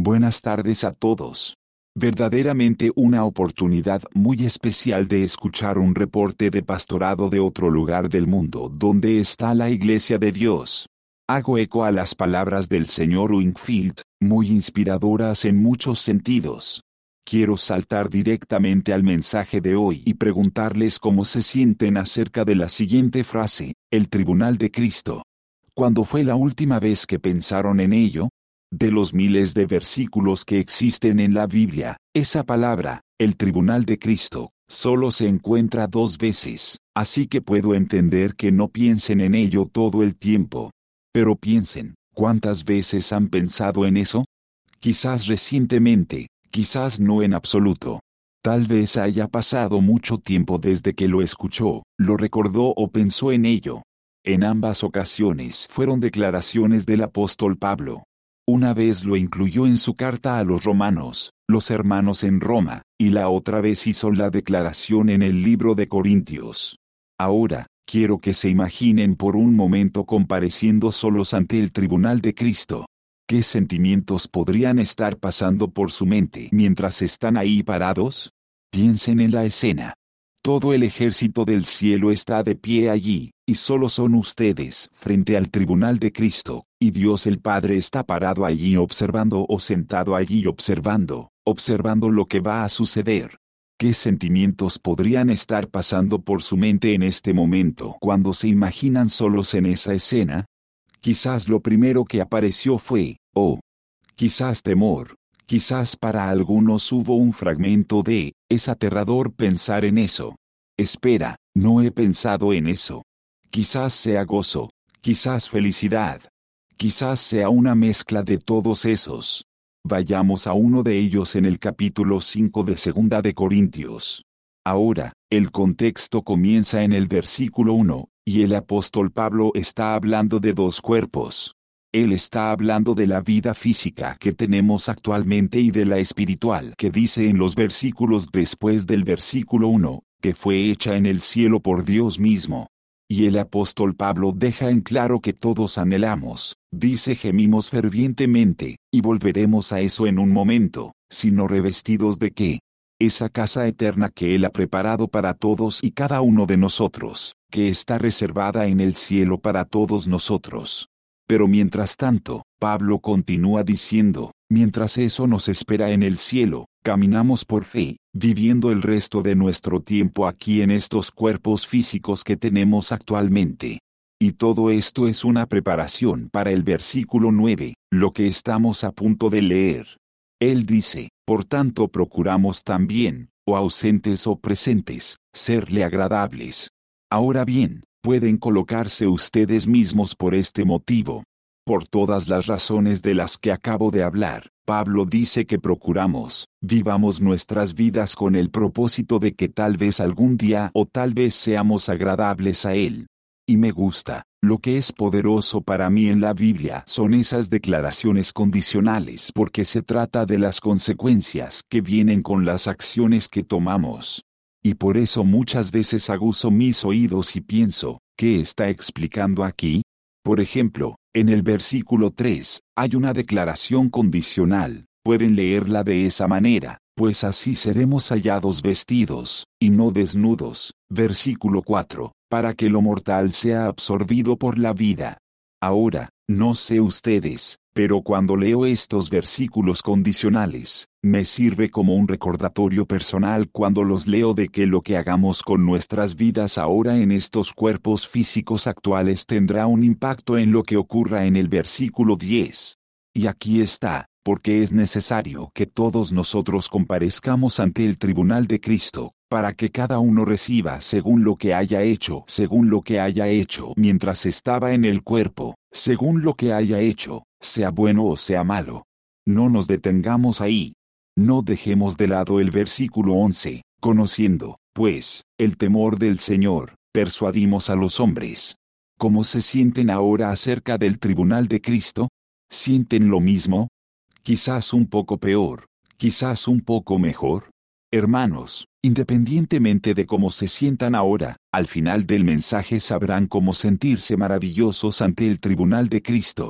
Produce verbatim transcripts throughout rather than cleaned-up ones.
Buenas tardes a todos. Verdaderamente una oportunidad muy especial de escuchar un reporte de pastorado de otro lugar del mundo donde está la Iglesia de Dios. Hago eco a las palabras del señor Wingfield, muy inspiradoras en muchos sentidos. Quiero saltar directamente al mensaje de hoy y preguntarles cómo se sienten acerca de la siguiente frase, el tribunal de Cristo. ¿Cuándo fue la última vez que pensaron en ello? De los miles de versículos que existen en la Biblia, esa palabra, el tribunal de Cristo, solo se encuentra dos veces, así que puedo entender que no piensen en ello todo el tiempo. Pero piensen, ¿cuántas veces han pensado en eso? Quizás recientemente, quizás no en absoluto. Tal vez haya pasado mucho tiempo desde que lo escuchó, lo recordó o pensó en ello. En ambas ocasiones fueron declaraciones del apóstol Pablo. Una vez lo incluyó en su carta a los romanos, los hermanos en Roma, y la otra vez hizo la declaración en el libro de Corintios. Ahora, quiero que se imaginen por un momento compareciendo solos ante el tribunal de Cristo. ¿Qué sentimientos podrían estar pasando por su mente mientras están ahí parados? Piensen en la escena. Todo el ejército del cielo está de pie allí, y solo son ustedes frente al tribunal de Cristo, y Dios el Padre está parado allí observando o sentado allí observando, observando lo que va a suceder. ¿Qué sentimientos podrían estar pasando por su mente en este momento cuando se imaginan solos en esa escena? Quizás lo primero que apareció fue, oh, quizás temor. Quizás para algunos hubo un fragmento de, es aterrador pensar en eso. Espera, no he pensado en eso. Quizás sea gozo, quizás felicidad. Quizás sea una mezcla de todos esos. Vayamos a uno de ellos en el capítulo cinco de Segunda de Corintios. Ahora, el contexto comienza en el versículo uno, y el apóstol Pablo está hablando de dos cuerpos. Él está hablando de la vida física que tenemos actualmente y de la espiritual que dice en los versículos después del versículo uno, que fue hecha en el cielo por Dios mismo. Y el apóstol Pablo deja en claro que todos anhelamos, dice gemimos fervientemente, y volveremos a eso en un momento, sino revestidos de qué? Esa casa eterna que Él ha preparado para todos y cada uno de nosotros, que está reservada en el cielo para todos nosotros. Pero mientras tanto, Pablo continúa diciendo, mientras eso nos espera en el cielo, caminamos por fe, viviendo el resto de nuestro tiempo aquí en estos cuerpos físicos que tenemos actualmente. Y todo esto es una preparación para el versículo nueve, lo que estamos a punto de leer. Él dice, por tanto procuramos también, o ausentes o presentes, serle agradables. Ahora bien, pueden colocarse ustedes mismos por este motivo. Por todas las razones de las que acabo de hablar, Pablo dice que procuramos, vivamos nuestras vidas con el propósito de que tal vez algún día o tal vez seamos agradables a Él. Y me gusta, lo que es poderoso para mí en la Biblia son esas declaraciones condicionales porque se trata de las consecuencias que vienen con las acciones que tomamos. Y por eso muchas veces aguzo mis oídos y pienso, ¿qué está explicando aquí? Por ejemplo, en el versículo tres, hay una declaración condicional, pueden leerla de esa manera, pues así seremos hallados vestidos, y no desnudos. Versículo cuatro, para que lo mortal sea absorbido por la vida. Ahora, no sé ustedes, pero cuando leo estos versículos condicionales, me sirve como un recordatorio personal cuando los leo de que lo que hagamos con nuestras vidas ahora en estos cuerpos físicos actuales tendrá un impacto en lo que ocurra en el versículo diez. Y aquí está, porque es necesario que todos nosotros comparezcamos ante el tribunal de Cristo, para que cada uno reciba según lo que haya hecho, según lo que haya hecho mientras estaba en el cuerpo, según lo que haya hecho, sea bueno o sea malo. No nos detengamos ahí. No dejemos de lado el versículo once, conociendo, pues, el temor del Señor, persuadimos a los hombres. ¿Cómo se sienten ahora acerca del tribunal de Cristo? ¿Sienten lo mismo? Quizás un poco peor, quizás un poco mejor. Hermanos, independientemente de cómo se sientan ahora, al final del mensaje sabrán cómo sentirse maravillosos ante el tribunal de Cristo.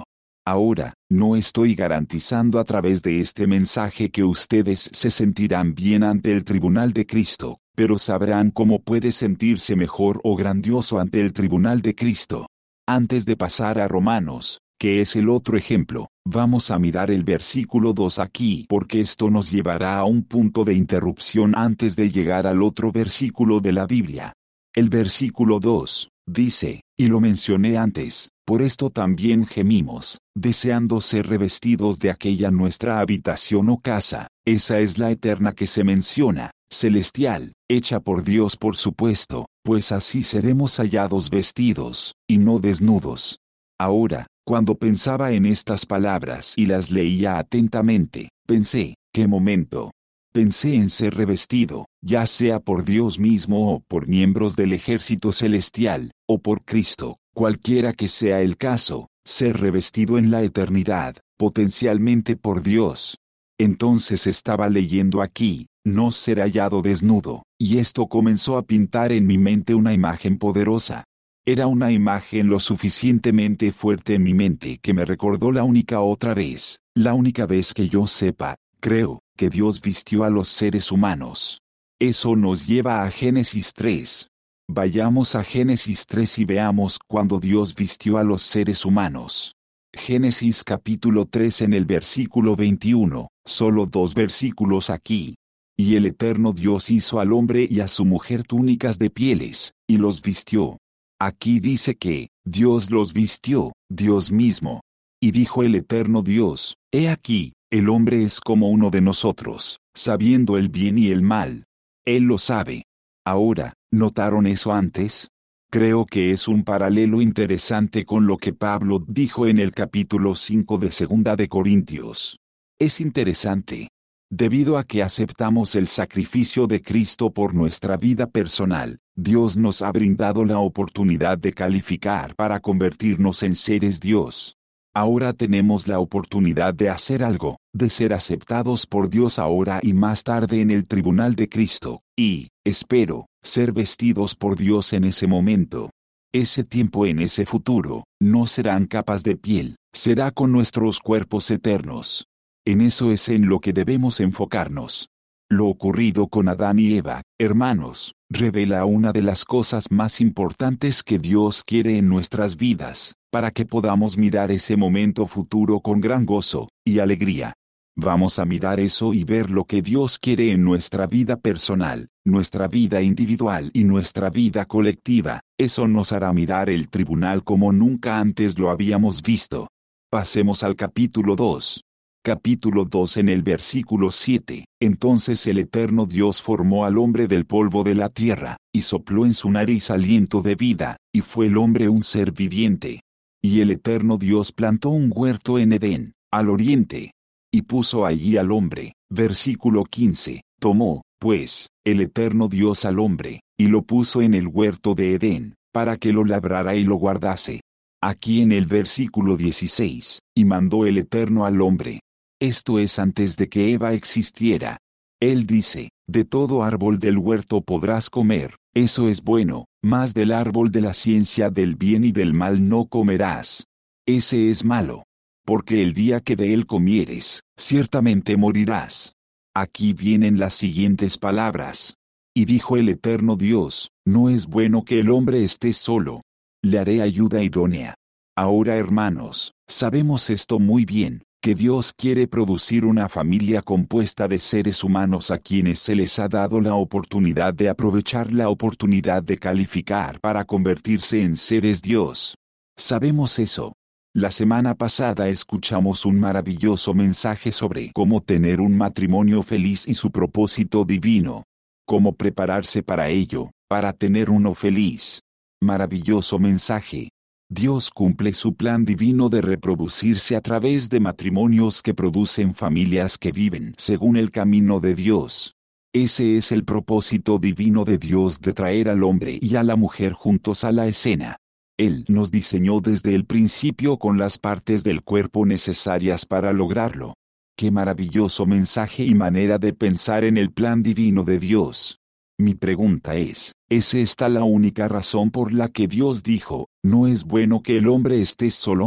Ahora, no estoy garantizando a través de este mensaje que ustedes se sentirán bien ante el tribunal de Cristo, pero sabrán cómo puede sentirse mejor o grandioso ante el tribunal de Cristo. Antes de pasar a Romanos, que es el otro ejemplo, vamos a mirar el versículo dos aquí porque esto nos llevará a un punto de interrupción antes de llegar al otro versículo de la Biblia. El versículo dos, dice, y lo mencioné antes, por esto también gemimos, deseando ser revestidos de aquella nuestra habitación o casa, esa es la eterna que se menciona, celestial, hecha por Dios por supuesto, pues así seremos hallados vestidos, y no desnudos. Ahora, cuando pensaba en estas palabras y las leía atentamente, pensé, ¿qué momento? Pensé en ser revestido, ya sea por Dios mismo o por miembros del ejército celestial, o por Cristo, cualquiera que sea el caso, ser revestido en la eternidad, potencialmente por Dios. Entonces estaba leyendo aquí, no ser hallado desnudo, y esto comenzó a pintar en mi mente una imagen poderosa. Era una imagen lo suficientemente fuerte en mi mente que me recordó la única otra vez, la única vez que yo sepa, creo, que Dios vistió a los seres humanos. Eso nos lleva a Génesis tres. Vayamos a Génesis tres y veamos cuando Dios vistió a los seres humanos. Génesis capítulo tres en el versículo veintiuno, solo dos versículos aquí. Y el eterno Dios hizo al hombre y a su mujer túnicas de pieles, y los vistió. Aquí dice que, Dios los vistió, Dios mismo. Y dijo el eterno Dios, he aquí, el hombre es como uno de nosotros, sabiendo el bien y el mal. Él lo sabe. Ahora, ¿notaron eso antes? Creo que es un paralelo interesante con lo que Pablo dijo en el capítulo cinco de Segunda de Corintios. Es interesante. Debido a que aceptamos el sacrificio de Cristo por nuestra vida personal, Dios nos ha brindado la oportunidad de calificar para convertirnos en seres Dios. Ahora tenemos la oportunidad de hacer algo, de ser aceptados por Dios ahora y más tarde en el tribunal de Cristo, y, espero, ser vestidos por Dios en ese momento. Ese tiempo en ese futuro, no serán capas de piel, será con nuestros cuerpos eternos. En eso es en lo que debemos enfocarnos. Lo ocurrido con Adán y Eva, hermanos, revela una de las cosas más importantes que Dios quiere en nuestras vidas, para que podamos mirar ese momento futuro con gran gozo y alegría. Vamos a mirar eso y ver lo que Dios quiere en nuestra vida personal, nuestra vida individual y nuestra vida colectiva. Eso nos hará mirar el tribunal como nunca antes lo habíamos visto. Pasemos al capítulo dos. Capítulo dos en el versículo siete. Entonces el eterno Dios formó al hombre del polvo de la tierra, y sopló en su nariz aliento de vida, y fue el hombre un ser viviente. Y el eterno Dios plantó un huerto en Edén, al oriente, y puso allí al hombre. Versículo quince. Tomó, pues, el eterno Dios al hombre, y lo puso en el huerto de Edén, para que lo labrara y lo guardase. Aquí en el versículo dieciséis, y mandó el eterno al hombre. Esto es antes de que Eva existiera. Él dice, de todo árbol del huerto podrás comer, eso es bueno, mas del árbol de la ciencia del bien y del mal no comerás. Ese es malo. Porque el día que de él comieres, ciertamente morirás. Aquí vienen las siguientes palabras. Y dijo el eterno Dios, no es bueno que el hombre esté solo. Le haré ayuda idónea. Ahora hermanos, sabemos esto muy bien, que Dios quiere producir una familia compuesta de seres humanos a quienes se les ha dado la oportunidad de aprovechar la oportunidad de calificar para convertirse en seres Dios. Sabemos eso. La semana pasada escuchamos un maravilloso mensaje sobre cómo tener un matrimonio feliz y su propósito divino. Cómo prepararse para ello, para tener uno feliz. Maravilloso mensaje. Dios cumple su plan divino de reproducirse a través de matrimonios que producen familias que viven según el camino de Dios. Ese es el propósito divino de Dios de traer al hombre y a la mujer juntos a la escena. Él nos diseñó desde el principio con las partes del cuerpo necesarias para lograrlo. Qué maravilloso mensaje y manera de pensar en el plan divino de Dios. Mi pregunta es, ¿es esta la única razón por la que Dios dijo, no es bueno que el hombre esté solo?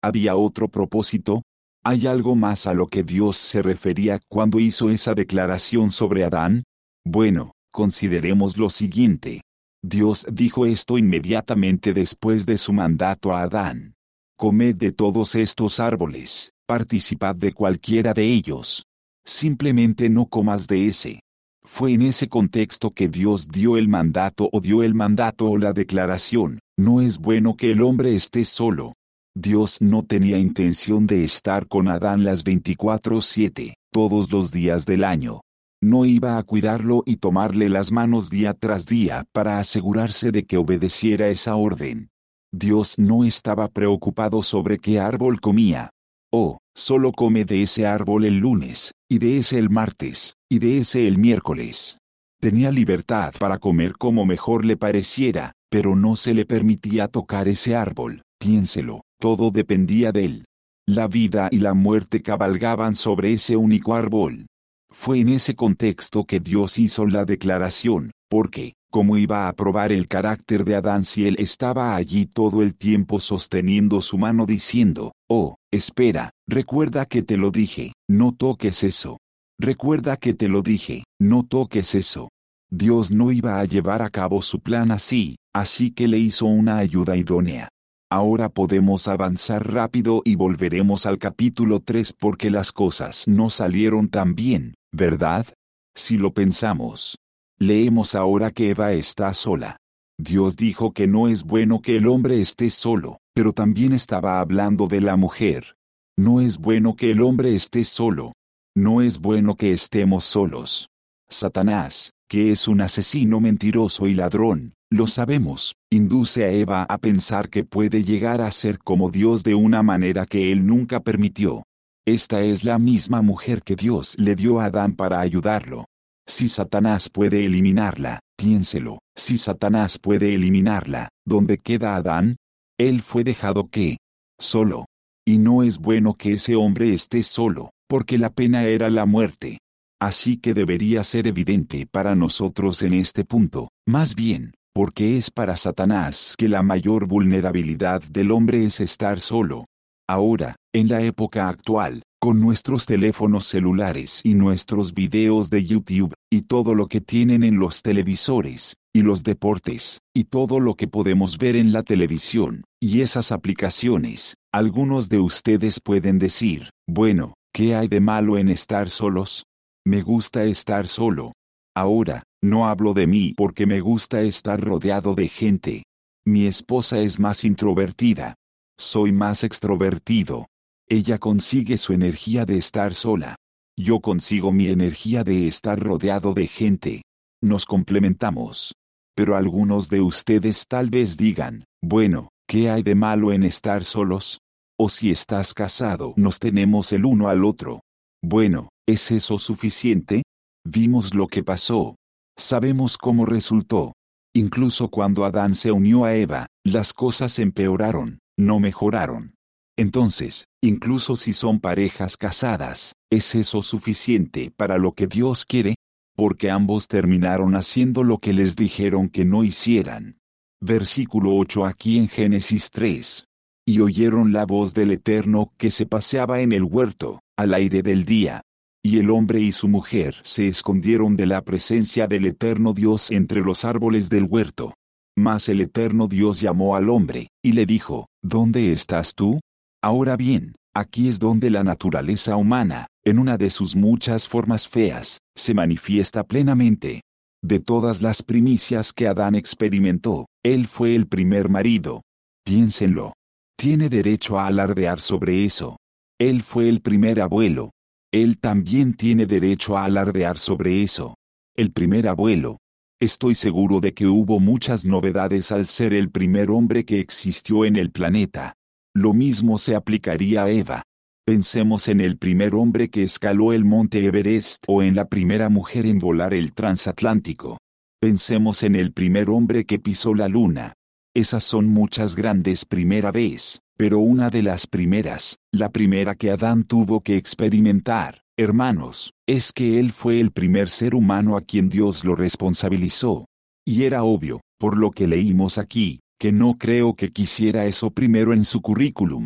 ¿Había otro propósito? ¿Hay algo más a lo que Dios se refería cuando hizo esa declaración sobre Adán? Bueno, consideremos lo siguiente. Dios dijo esto inmediatamente después de su mandato a Adán. Comed de todos estos árboles, participad de cualquiera de ellos. Simplemente no comas de ese. Fue en ese contexto que Dios dio el mandato o dio el mandato o la declaración. No es bueno que el hombre esté solo. Dios no tenía intención de estar con Adán las veinticuatro siete, todos los días del año. No iba a cuidarlo y tomarle las manos día tras día para asegurarse de que obedeciera esa orden. Dios no estaba preocupado sobre qué árbol comía. Oh, solo come de ese árbol el lunes, y de ese el martes, y de ese el miércoles. Tenía libertad para comer como mejor le pareciera, pero no se le permitía tocar ese árbol, piénselo, todo dependía de él. La vida y la muerte cabalgaban sobre ese único árbol. Fue en ese contexto que Dios hizo la declaración, porque, ¿cómo iba a probar el carácter de Adán si él estaba allí todo el tiempo sosteniendo su mano diciendo, oh, espera, recuerda que te lo dije, no toques eso. Recuerda que te lo dije, no toques eso. Dios no iba a llevar a cabo su plan así, así que le hizo una ayuda idónea. Ahora podemos avanzar rápido y volveremos al capítulo tres porque las cosas no salieron tan bien, ¿verdad? Si lo pensamos. Leemos ahora que Eva está sola. Dios dijo que no es bueno que el hombre esté solo, pero también estaba hablando de la mujer. No es bueno que el hombre esté solo. No es bueno que estemos solos. Satanás, que es un asesino mentiroso y ladrón, lo sabemos, induce a Eva a pensar que puede llegar a ser como Dios de una manera que él nunca permitió. Esta es la misma mujer que Dios le dio a Adán para ayudarlo. Si Satanás puede eliminarla, piénselo, si Satanás puede eliminarla, ¿dónde queda Adán? Él fue dejado ¿qué? Solo. Y no es bueno que ese hombre esté solo, porque la pena era la muerte. Así que debería ser evidente para nosotros en este punto, más bien, porque es para Satanás que la mayor vulnerabilidad del hombre es estar solo. Ahora, en la época actual, con nuestros teléfonos celulares y nuestros videos de YouTube, y todo lo que tienen en los televisores, y los deportes, y todo lo que podemos ver en la televisión, y esas aplicaciones, algunos de ustedes pueden decir, bueno, ¿qué hay de malo en estar solos? Me gusta estar solo. Ahora, no hablo de mí porque me gusta estar rodeado de gente. Mi esposa es más introvertida. Soy más extrovertido. Ella consigue su energía de estar sola. Yo consigo mi energía de estar rodeado de gente. Nos complementamos. Pero algunos de ustedes tal vez digan, bueno, ¿qué hay de malo en estar solos? O si estás casado, nos tenemos el uno al otro. Bueno, ¿es eso suficiente? Vimos lo que pasó. Sabemos cómo resultó. Incluso cuando Adán se unió a Eva, las cosas empeoraron, no mejoraron. Entonces, incluso si son parejas casadas, ¿es eso suficiente para lo que Dios quiere? Porque ambos terminaron haciendo lo que les dijeron que no hicieran. Versículo ocho aquí en Génesis tres. Y oyeron la voz del Eterno que se paseaba en el huerto, al aire del día. Y el hombre y su mujer se escondieron de la presencia del Eterno Dios entre los árboles del huerto. Mas el Eterno Dios llamó al hombre, y le dijo, ¿dónde estás tú? Ahora bien, aquí es donde la naturaleza humana, en una de sus muchas formas feas, se manifiesta plenamente. De todas las primicias que Adán experimentó, él fue el primer marido. Piénsenlo. Tiene derecho a alardear sobre eso. Él fue el primer abuelo. Él también tiene derecho a alardear sobre eso. El primer abuelo. Estoy seguro de que hubo muchas novedades al ser el primer hombre que existió en el planeta. Lo mismo se aplicaría a Eva. Pensemos en el primer hombre que escaló el monte Everest o en la primera mujer en volar el transatlántico. Pensemos en el primer hombre que pisó la luna. Esas son muchas grandes primera vez, pero una de las primeras, la primera que Adán tuvo que experimentar, hermanos, es que él fue el primer ser humano a quien Dios lo responsabilizó. Y era obvio, por lo que leímos aquí, que no creo que quisiera eso primero en su currículum.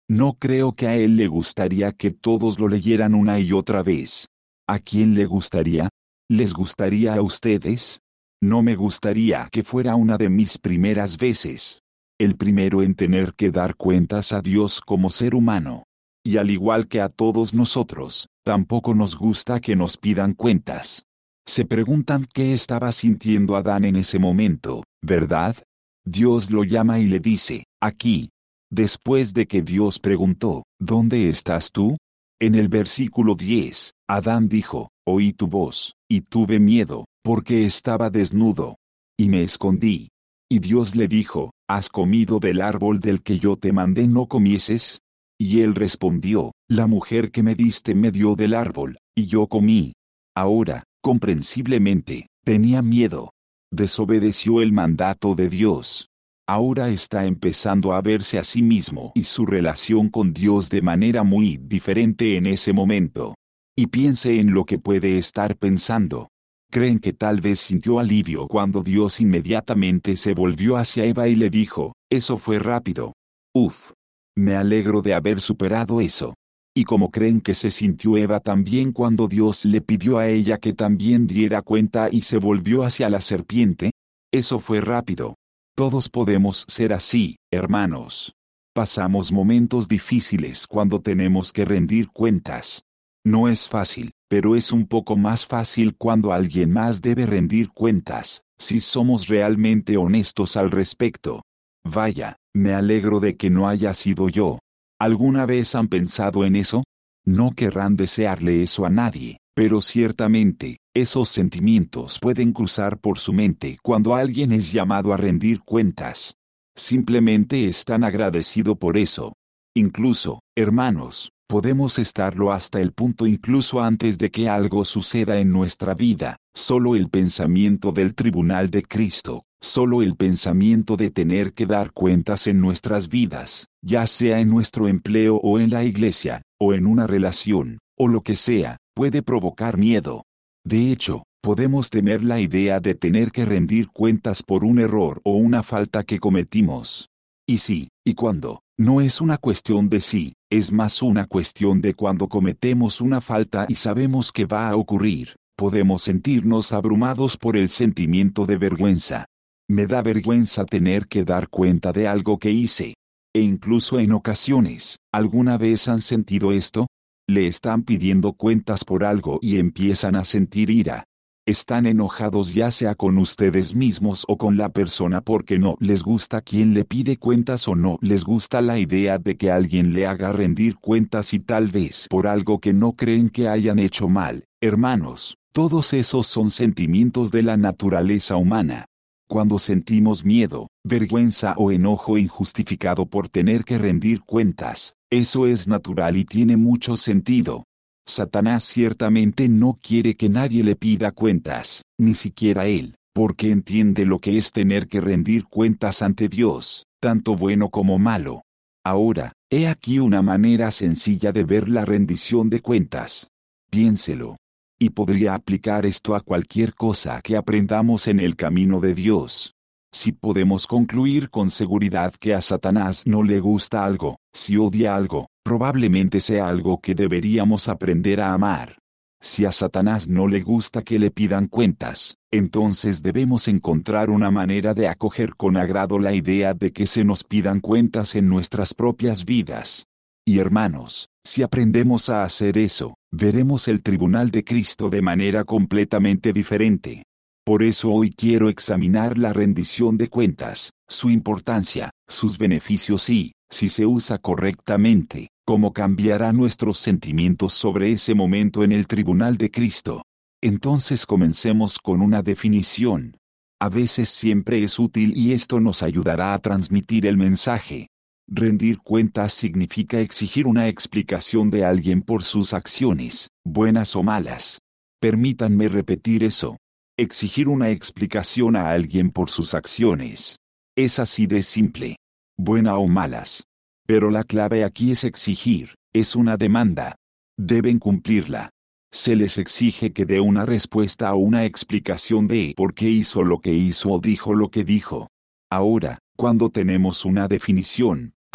No creo que a él le gustaría que todos lo leyeran una y otra vez. ¿A quién le gustaría? ¿Les gustaría a ustedes? No me gustaría que fuera una de mis primeras veces. El primero en tener que dar cuentas a Dios como ser humano. Y al igual que a todos nosotros, tampoco nos gusta que nos pidan cuentas. Se preguntan qué estaba sintiendo Adán en ese momento, ¿verdad? Dios lo llama y le dice, aquí. Después de que Dios preguntó, ¿dónde estás tú? En el versículo diez, Adán dijo, oí tu voz, y tuve miedo, porque estaba desnudo. Y me escondí. Y Dios le dijo, ¿has comido del árbol del que yo te mandé no comieses? Y él respondió, la mujer que me diste me dio del árbol, y yo comí. Ahora, comprensiblemente, tenía miedo. Desobedeció el mandato de Dios. Ahora está empezando a verse a sí mismo y su relación con Dios de manera muy diferente en ese momento. Y piense en lo que puede estar pensando. ¿Creen que tal vez sintió alivio cuando Dios inmediatamente se volvió hacia Eva y le dijo, eso fue rápido? Uf. Me alegro de haber superado eso. ¿Y cómo creen que se sintió Eva también cuando Dios le pidió a ella que también diera cuenta y se volvió hacia la serpiente? Eso fue rápido. Todos podemos ser así, hermanos. Pasamos momentos difíciles cuando tenemos que rendir cuentas. No es fácil, pero es un poco más fácil cuando alguien más debe rendir cuentas, si somos realmente honestos al respecto. Vaya, me alegro de que no haya sido yo. ¿Alguna vez han pensado en eso? No querrán desearle eso a nadie, pero ciertamente, esos sentimientos pueden cruzar por su mente cuando alguien es llamado a rendir cuentas. Simplemente están agradecidos por eso. Incluso, hermanos, podemos estarlo hasta el punto incluso antes de que algo suceda en nuestra vida, solo el pensamiento del tribunal de Cristo. Solo el pensamiento de tener que dar cuentas en nuestras vidas, ya sea en nuestro empleo o en la iglesia, o en una relación, o lo que sea, puede provocar miedo. De hecho, podemos tener la idea de tener que rendir cuentas por un error o una falta que cometimos. Y sí, y cuando, no es una cuestión de sí, es más una cuestión de cuando cometemos una falta y sabemos que va a ocurrir, podemos sentirnos abrumados por el sentimiento de vergüenza. Me da vergüenza tener que dar cuenta de algo que hice. E incluso en ocasiones, ¿alguna vez han sentido esto? Le están pidiendo cuentas por algo y empiezan a sentir ira. Están enojados ya sea con ustedes mismos o con la persona porque no les gusta quien le pide cuentas o no les gusta la idea de que alguien le haga rendir cuentas y tal vez por algo que no creen que hayan hecho mal. Hermanos, todos esos son sentimientos de la naturaleza humana. Cuando sentimos miedo, vergüenza o enojo injustificado por tener que rendir cuentas, eso es natural y tiene mucho sentido. Satanás ciertamente no quiere que nadie le pida cuentas, ni siquiera él, porque entiende lo que es tener que rendir cuentas ante Dios, tanto bueno como malo. Ahora, he aquí una manera sencilla de ver la rendición de cuentas. Piénselo. Y podría aplicar esto a cualquier cosa que aprendamos en el camino de Dios. Si podemos concluir con seguridad que a Satanás no le gusta algo, si odia algo, probablemente sea algo que deberíamos aprender a amar. Si a Satanás no le gusta que le pidan cuentas, entonces debemos encontrar una manera de acoger con agrado la idea de que se nos pidan cuentas en nuestras propias vidas. Y hermanos, si aprendemos a hacer eso, veremos el tribunal de Cristo de manera completamente diferente. Por eso hoy quiero examinar la rendición de cuentas, su importancia, sus beneficios y, si se usa correctamente, cómo cambiará nuestros sentimientos sobre ese momento en el tribunal de Cristo. Entonces comencemos con una definición. A veces siempre es útil y esto nos ayudará a transmitir el mensaje. Rendir cuentas significa exigir una explicación de alguien por sus acciones, buenas o malas. Permítanme repetir eso. Exigir una explicación a alguien por sus acciones. Es así de simple. Buena o malas. Pero la clave aquí es exigir, es una demanda. Deben cumplirla. Se les exige que dé una respuesta o una explicación de por qué hizo lo que hizo o dijo lo que dijo. Ahora, cuando tenemos una definición,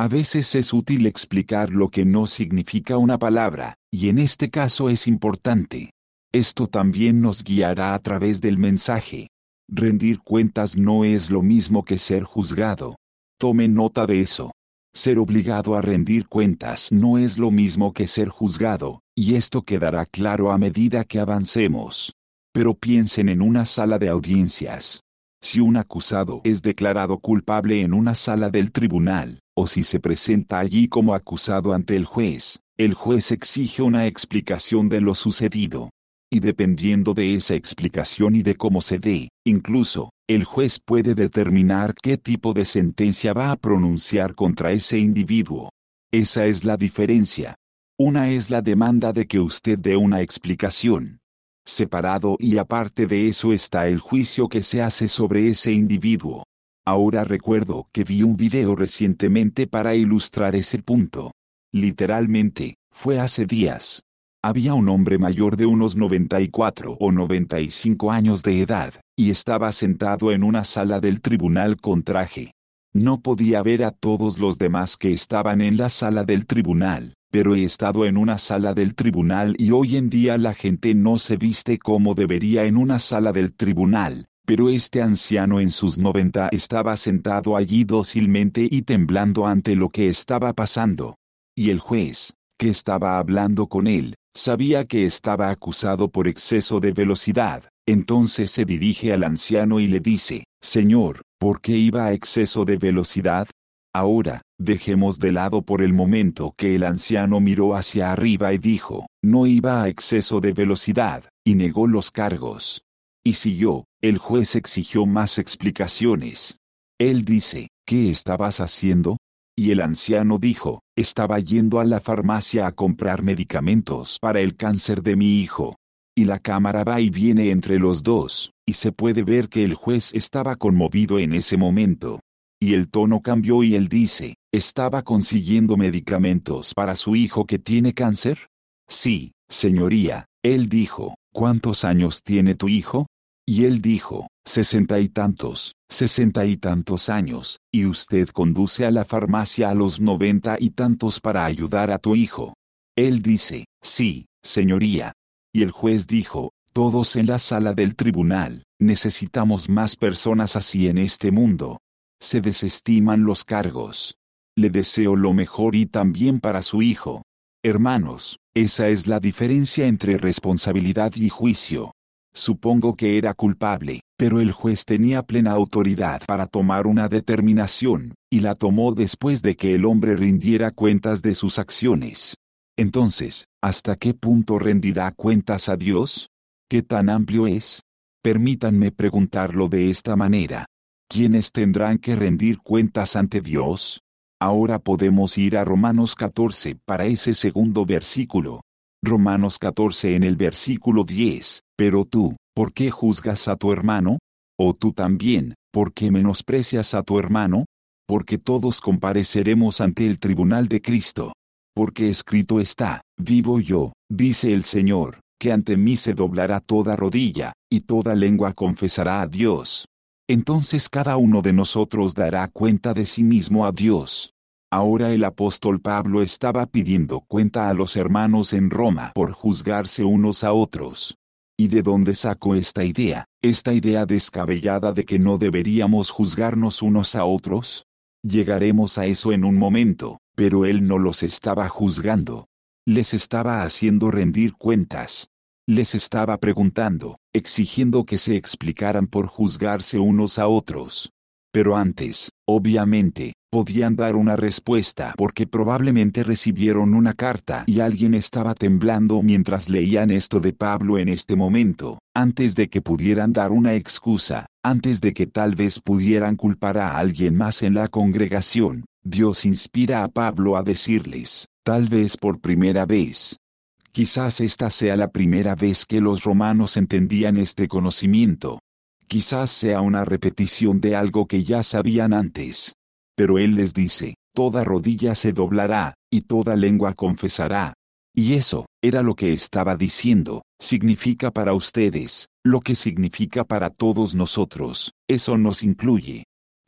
A veces es útil explicar lo que no significa una palabra, y en este caso es importante. Esto también nos guiará a través del mensaje. Rendir cuentas no es lo mismo que ser juzgado. Tome nota de eso. Ser obligado a rendir cuentas no es lo mismo que ser juzgado, y esto quedará claro a medida que avancemos. Pero piensen en una sala de audiencias. Si un acusado es declarado culpable en una sala del tribunal, o si se presenta allí como acusado ante el juez, el juez exige una explicación de lo sucedido. Y dependiendo de esa explicación y de cómo se dé, incluso, el juez puede determinar qué tipo de sentencia va a pronunciar contra ese individuo. Esa es la diferencia. Una es la demanda de que usted dé una explicación. Separado y aparte de eso está el juicio que se hace sobre ese individuo. Ahora recuerdo que vi un video recientemente para ilustrar ese punto. Literalmente, fue hace días. Había un hombre mayor de unos noventa y cuatro o noventa y cinco años de edad, y estaba sentado en una sala del tribunal con traje. No podía ver a todos los demás que estaban en la sala del tribunal, pero he estado en una sala del tribunal y hoy en día la gente no se viste como debería en una sala del tribunal, pero este anciano en sus noventa estaba sentado allí dócilmente y temblando ante lo que estaba pasando. Y el juez, que estaba hablando con él, sabía que estaba acusado por exceso de velocidad, entonces se dirige al anciano y le dice, «Señor, ¿por qué iba a exceso de velocidad?» Ahora, dejemos de lado por el momento que el anciano miró hacia arriba y dijo, «No iba a exceso de velocidad», y negó los cargos. Y siguió, el juez exigió más explicaciones. Él dice, «¿Qué estabas haciendo?» Y el anciano dijo, «Estaba yendo a la farmacia a comprar medicamentos para el cáncer de mi hijo». Y la cámara va y viene entre los dos, y se puede ver que el juez estaba conmovido en ese momento. Y el tono cambió y él dice, ¿estaba consiguiendo medicamentos para su hijo que tiene cáncer? Sí, señoría. Él dijo, ¿cuántos años tiene tu hijo? Y él dijo, sesenta y tantos, sesenta y tantos años, y usted conduce a la farmacia a los noventa y tantos para ayudar a tu hijo. Él dice, sí, señoría. Y el juez dijo, todos en la sala del tribunal, necesitamos más personas así en este mundo. Se desestiman los cargos. Le deseo lo mejor y también para su hijo. Hermanos, esa es la diferencia entre responsabilidad y juicio. Supongo que era culpable, pero el juez tenía plena autoridad para tomar una determinación, y la tomó después de que el hombre rindiera cuentas de sus acciones. Entonces, ¿hasta qué punto rendirá cuentas a Dios? ¿Qué tan amplio es? Permítanme preguntarlo de esta manera. ¿Quiénes tendrán que rendir cuentas ante Dios? Ahora podemos ir a Romanos catorce para ese segundo versículo. Romanos catorce en el versículo diez, pero tú, ¿por qué juzgas a tu hermano? ¿O tú también, por qué menosprecias a tu hermano? Porque todos compareceremos ante el tribunal de Cristo. Porque escrito está, vivo yo, dice el Señor, que ante mí se doblará toda rodilla, y toda lengua confesará a Dios. Entonces cada uno de nosotros dará cuenta de sí mismo a Dios. Ahora el apóstol Pablo estaba pidiendo cuenta a los hermanos en Roma por juzgarse unos a otros. ¿Y de dónde sacó esta idea, esta idea descabellada de que no deberíamos juzgarnos unos a otros? Llegaremos a eso en un momento, pero él no los estaba juzgando. Les estaba haciendo rendir cuentas. Les estaba preguntando, exigiendo que se explicaran por juzgarse unos a otros. Pero antes, obviamente, podían dar una respuesta porque probablemente recibieron una carta y alguien estaba temblando mientras leían esto de Pablo en este momento, antes de que pudieran dar una excusa, antes de que tal vez pudieran culpar a alguien más en la congregación. Dios inspira a Pablo a decirles, tal vez por primera vez. Quizás esta sea la primera vez que los romanos entendían este conocimiento. Quizás sea una repetición de algo que ya sabían antes. Pero él les dice, toda rodilla se doblará, y toda lengua confesará. Y eso, era lo que estaba diciendo, significa para ustedes, lo que significa para todos nosotros, eso nos incluye.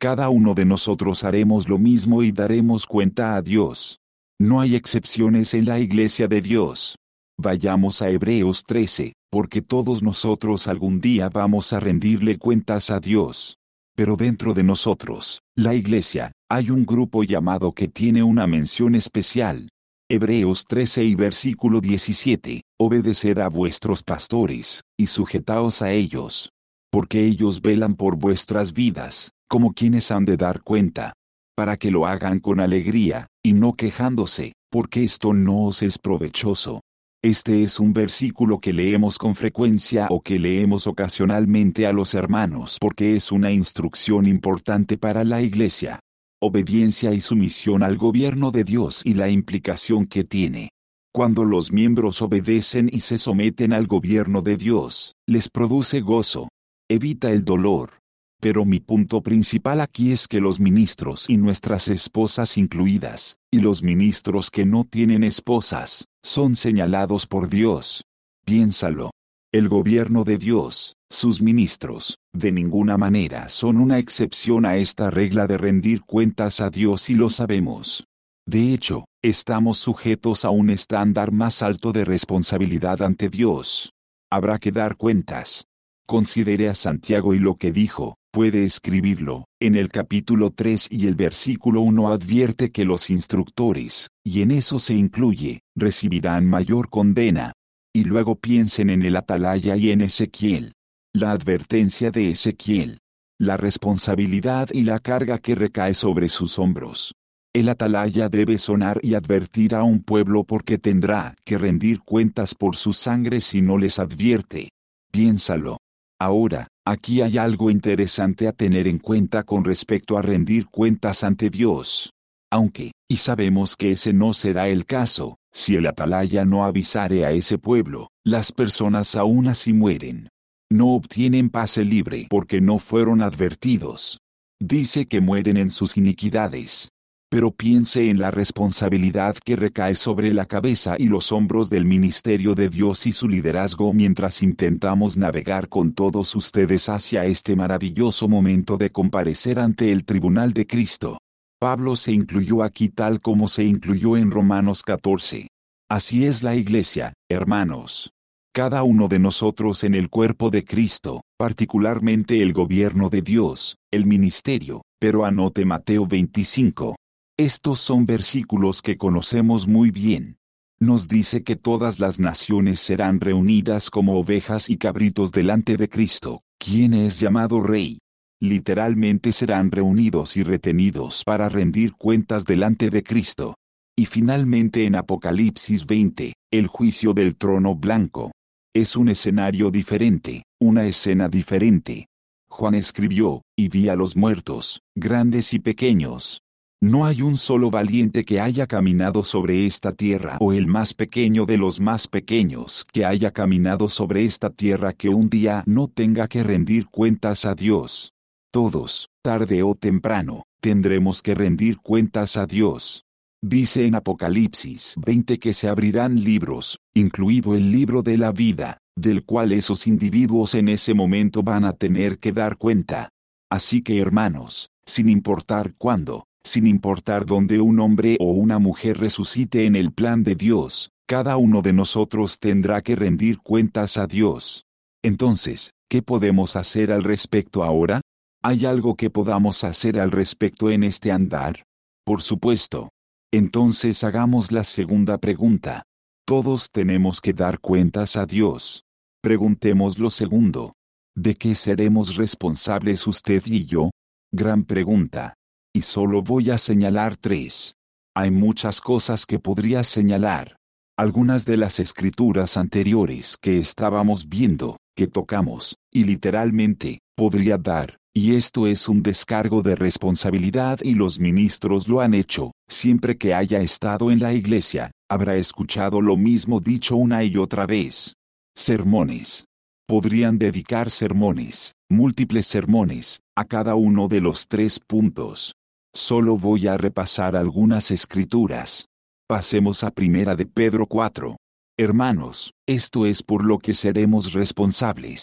Cada uno de nosotros haremos lo mismo y daremos cuenta a Dios. No hay excepciones en la iglesia de Dios. Vayamos a Hebreos trece, porque todos nosotros algún día vamos a rendirle cuentas a Dios. Pero dentro de nosotros, la iglesia, hay un grupo llamado que tiene una mención especial. Hebreos trece y versículo diecisiete, obedeced a vuestros pastores, y sujetaos a ellos. Porque ellos velan por vuestras vidas, como quienes han de dar cuenta. Para que lo hagan con alegría, y no quejándose, porque esto no os es provechoso. Este es un versículo que leemos con frecuencia o que leemos ocasionalmente a los hermanos porque es una instrucción importante para la iglesia. Obediencia y sumisión al gobierno de Dios y la implicación que tiene. Cuando los miembros obedecen y se someten al gobierno de Dios, les produce gozo. Evita el dolor. Pero mi punto principal aquí es que los ministros y nuestras esposas incluidas, y los ministros que no tienen esposas, son señalados por Dios. Piénsalo. El gobierno de Dios, sus ministros, de ninguna manera son una excepción a esta regla de rendir cuentas a Dios y lo sabemos. De hecho, estamos sujetos a un estándar más alto de responsabilidad ante Dios. Habrá que dar cuentas. Considere a Santiago y lo que dijo. Puede escribirlo. En el capítulo tres y el versículo uno advierte que los instructores, y en eso se incluye, recibirán mayor condena. Y luego piensen en el atalaya y en Ezequiel. La advertencia de Ezequiel. La responsabilidad y la carga que recae sobre sus hombros. El atalaya debe sonar y advertir a un pueblo porque tendrá que rendir cuentas por su sangre si no les advierte. Piénsalo. Ahora, aquí hay algo interesante a tener en cuenta con respecto a rendir cuentas ante Dios. Aunque, y sabemos que ese no será el caso, si el atalaya no avisare a ese pueblo, las personas aún así mueren. No obtienen pase libre porque no fueron advertidos. Dice que mueren en sus iniquidades. Pero piense en la responsabilidad que recae sobre la cabeza y los hombros del ministerio de Dios y su liderazgo mientras intentamos navegar con todos ustedes hacia este maravilloso momento de comparecer ante el tribunal de Cristo. Pablo se incluyó aquí tal como se incluyó en Romanos catorce. Así es la iglesia, hermanos. Cada uno de nosotros en el cuerpo de Cristo, particularmente el gobierno de Dios, el ministerio, pero anote Mateo veinticinco. Estos son versículos que conocemos muy bien. Nos dice que todas las naciones serán reunidas como ovejas y cabritos delante de Cristo, quien es llamado Rey. Literalmente serán reunidos y retenidos para rendir cuentas delante de Cristo. Y finalmente en Apocalipsis veinte, el juicio del trono blanco. Es un escenario diferente, una escena diferente. Juan escribió, y vi a los muertos, grandes y pequeños. No hay un solo valiente que haya caminado sobre esta tierra o el más pequeño de los más pequeños que haya caminado sobre esta tierra que un día no tenga que rendir cuentas a Dios. Todos, tarde o temprano, tendremos que rendir cuentas a Dios. Dice en Apocalipsis veinte que se abrirán libros, incluido el libro de la vida, del cual esos individuos en ese momento van a tener que dar cuenta. Así que hermanos, sin importar cuándo, sin importar dónde un hombre o una mujer resucite en el plan de Dios, cada uno de nosotros tendrá que rendir cuentas a Dios. Entonces, ¿qué podemos hacer al respecto ahora? ¿Hay algo que podamos hacer al respecto en este andar? Por supuesto. Entonces hagamos la segunda pregunta. Todos tenemos que dar cuentas a Dios. Preguntemos lo segundo. ¿De qué seremos responsables usted y yo? Gran pregunta. Y solo voy a señalar tres. Hay muchas cosas que podría señalar. Algunas de las escrituras anteriores que estábamos viendo, que tocamos, y literalmente, podría dar, y esto es un descargo de responsabilidad y los ministros lo han hecho, siempre que haya estado en la iglesia, habrá escuchado lo mismo dicho una y otra vez. Sermones. Podrían dedicar sermones, múltiples sermones, a cada uno de los tres puntos. Solo voy a repasar algunas escrituras. Pasemos a Primera de Pedro cuatro. Hermanos, esto es por lo que seremos responsables.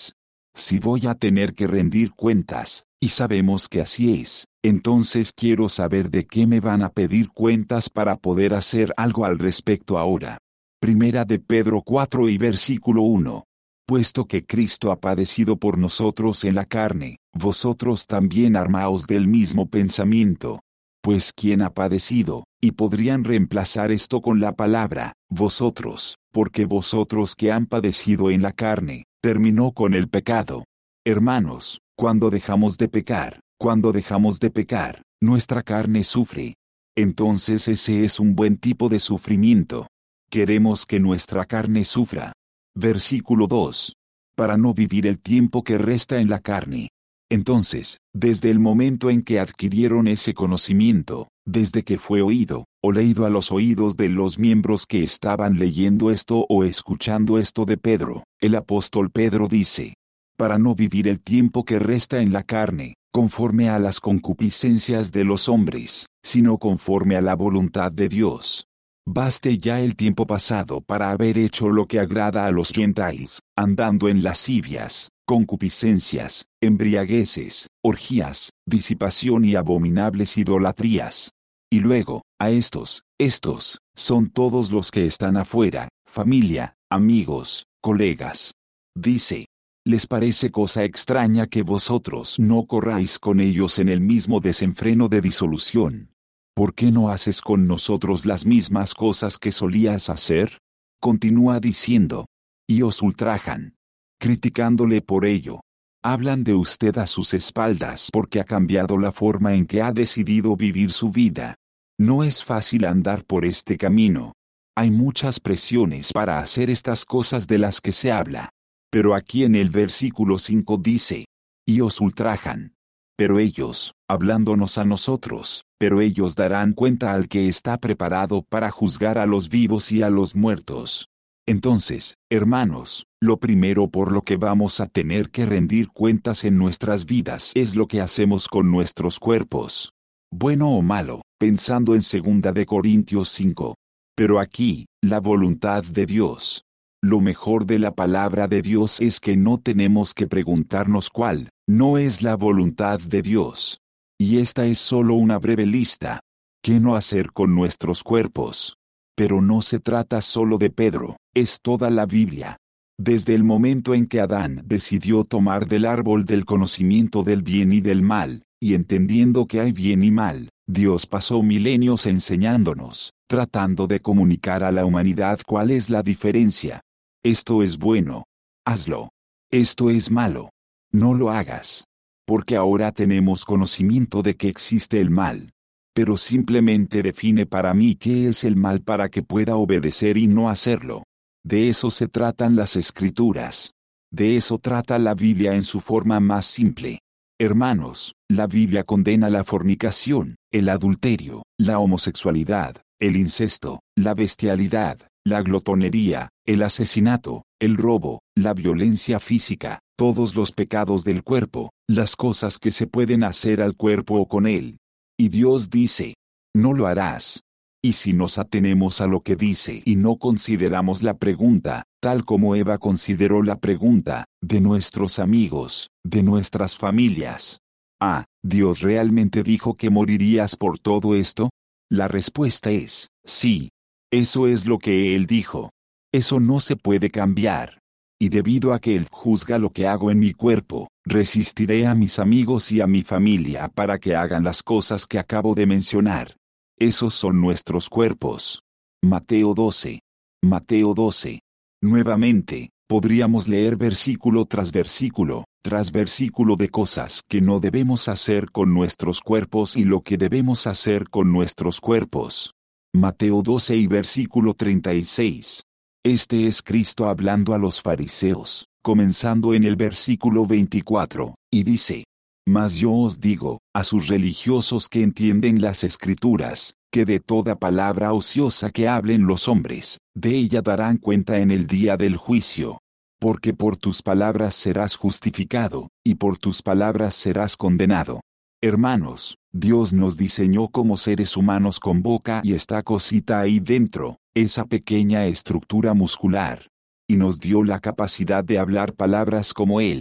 Si voy a tener que rendir cuentas, y sabemos que así es, entonces quiero saber de qué me van a pedir cuentas para poder hacer algo al respecto ahora. Primera de Pedro cuatro y versículo uno. Puesto que Cristo ha padecido por nosotros en la carne, vosotros también armaos del mismo pensamiento. Pues ¿quién ha padecido? Y podrían reemplazar esto con la palabra, vosotros, porque vosotros que han padecido en la carne, terminó con el pecado. Hermanos, cuando dejamos de pecar, cuando dejamos de pecar, nuestra carne sufre. Entonces ese es un buen tipo de sufrimiento. Queremos que nuestra carne sufra. Versículo dos. Para no vivir el tiempo que resta en la carne. Entonces, desde el momento en que adquirieron ese conocimiento, desde que fue oído, o leído a los oídos de los miembros que estaban leyendo esto o escuchando esto de Pedro, el apóstol Pedro dice, para no vivir el tiempo que resta en la carne, conforme a las concupiscencias de los hombres, sino conforme a la voluntad de Dios. Baste ya el tiempo pasado para haber hecho lo que agrada a los gentiles, andando en lascivias, concupiscencias, embriagueces, orgías, disipación y abominables idolatrías. Y luego, a estos, estos, son todos los que están afuera, familia, amigos, colegas. Dice, ¿les parece cosa extraña que vosotros no corráis con ellos en el mismo desenfreno de disolución? ¿Por qué no haces con nosotros las mismas cosas que solías hacer? Continúa diciendo, y os ultrajan, criticándole por ello. Hablan de usted a sus espaldas porque ha cambiado la forma en que ha decidido vivir su vida. No es fácil andar por este camino. Hay muchas presiones para hacer estas cosas de las que se habla. Pero aquí en el versículo cinco dice, y os ultrajan. Pero ellos, hablándonos a nosotros, pero ellos darán cuenta al que está preparado para juzgar a los vivos y a los muertos. Entonces, hermanos, lo primero por lo que vamos a tener que rendir cuentas en nuestras vidas es lo que hacemos con nuestros cuerpos. Bueno o malo, pensando en segunda de Corintios cinco. Pero aquí, la voluntad de Dios. Lo mejor de la palabra de Dios es que no tenemos que preguntarnos cuál, no es la voluntad de Dios. Y esta es solo una breve lista. ¿Qué no hacer con nuestros cuerpos? Pero no se trata solo de Pedro, es toda la Biblia. Desde el momento en que Adán decidió tomar del árbol del conocimiento del bien y del mal, y entendiendo que hay bien y mal, Dios pasó milenios enseñándonos, tratando de comunicar a la humanidad cuál es la diferencia. Esto es bueno. Hazlo. Esto es malo. No lo hagas. Porque ahora tenemos conocimiento de que existe el mal. Pero simplemente define para mí qué es el mal para que pueda obedecer y no hacerlo. De eso se tratan las Escrituras. De eso trata la Biblia en su forma más simple. Hermanos, la Biblia condena la fornicación, el adulterio, la homosexualidad, el incesto, la bestialidad, la glotonería, el asesinato, el robo, la violencia física, todos los pecados del cuerpo, las cosas que se pueden hacer al cuerpo o con él. Y Dios dice, no lo harás. Y si nos atenemos a lo que dice y no consideramos la pregunta, tal como Eva consideró la pregunta, de nuestros amigos, de nuestras familias. Ah, ¿Dios realmente dijo que morirías por todo esto? La respuesta es, sí. Eso es lo que Él dijo. Eso no se puede cambiar. Y debido a que Él juzga lo que hago en mi cuerpo, resistiré a mis amigos y a mi familia para que hagan las cosas que acabo de mencionar. Esos son nuestros cuerpos. Mateo doce. Mateo doce. Nuevamente, podríamos leer versículo tras versículo, tras versículo de cosas que no debemos hacer con nuestros cuerpos y lo que debemos hacer con nuestros cuerpos. Mateo doce y versículo treinta y seis. Este es Cristo hablando a los fariseos, comenzando en el versículo veinticuatro, y dice, mas yo os digo, a sus religiosos que entienden las Escrituras, que de toda palabra ociosa que hablen los hombres, de ella darán cuenta en el día del juicio. Porque por tus palabras serás justificado, y por tus palabras serás condenado. Hermanos, Dios nos diseñó como seres humanos con boca y esta cosita ahí dentro, esa pequeña estructura muscular. Y nos dio la capacidad de hablar palabras como Él.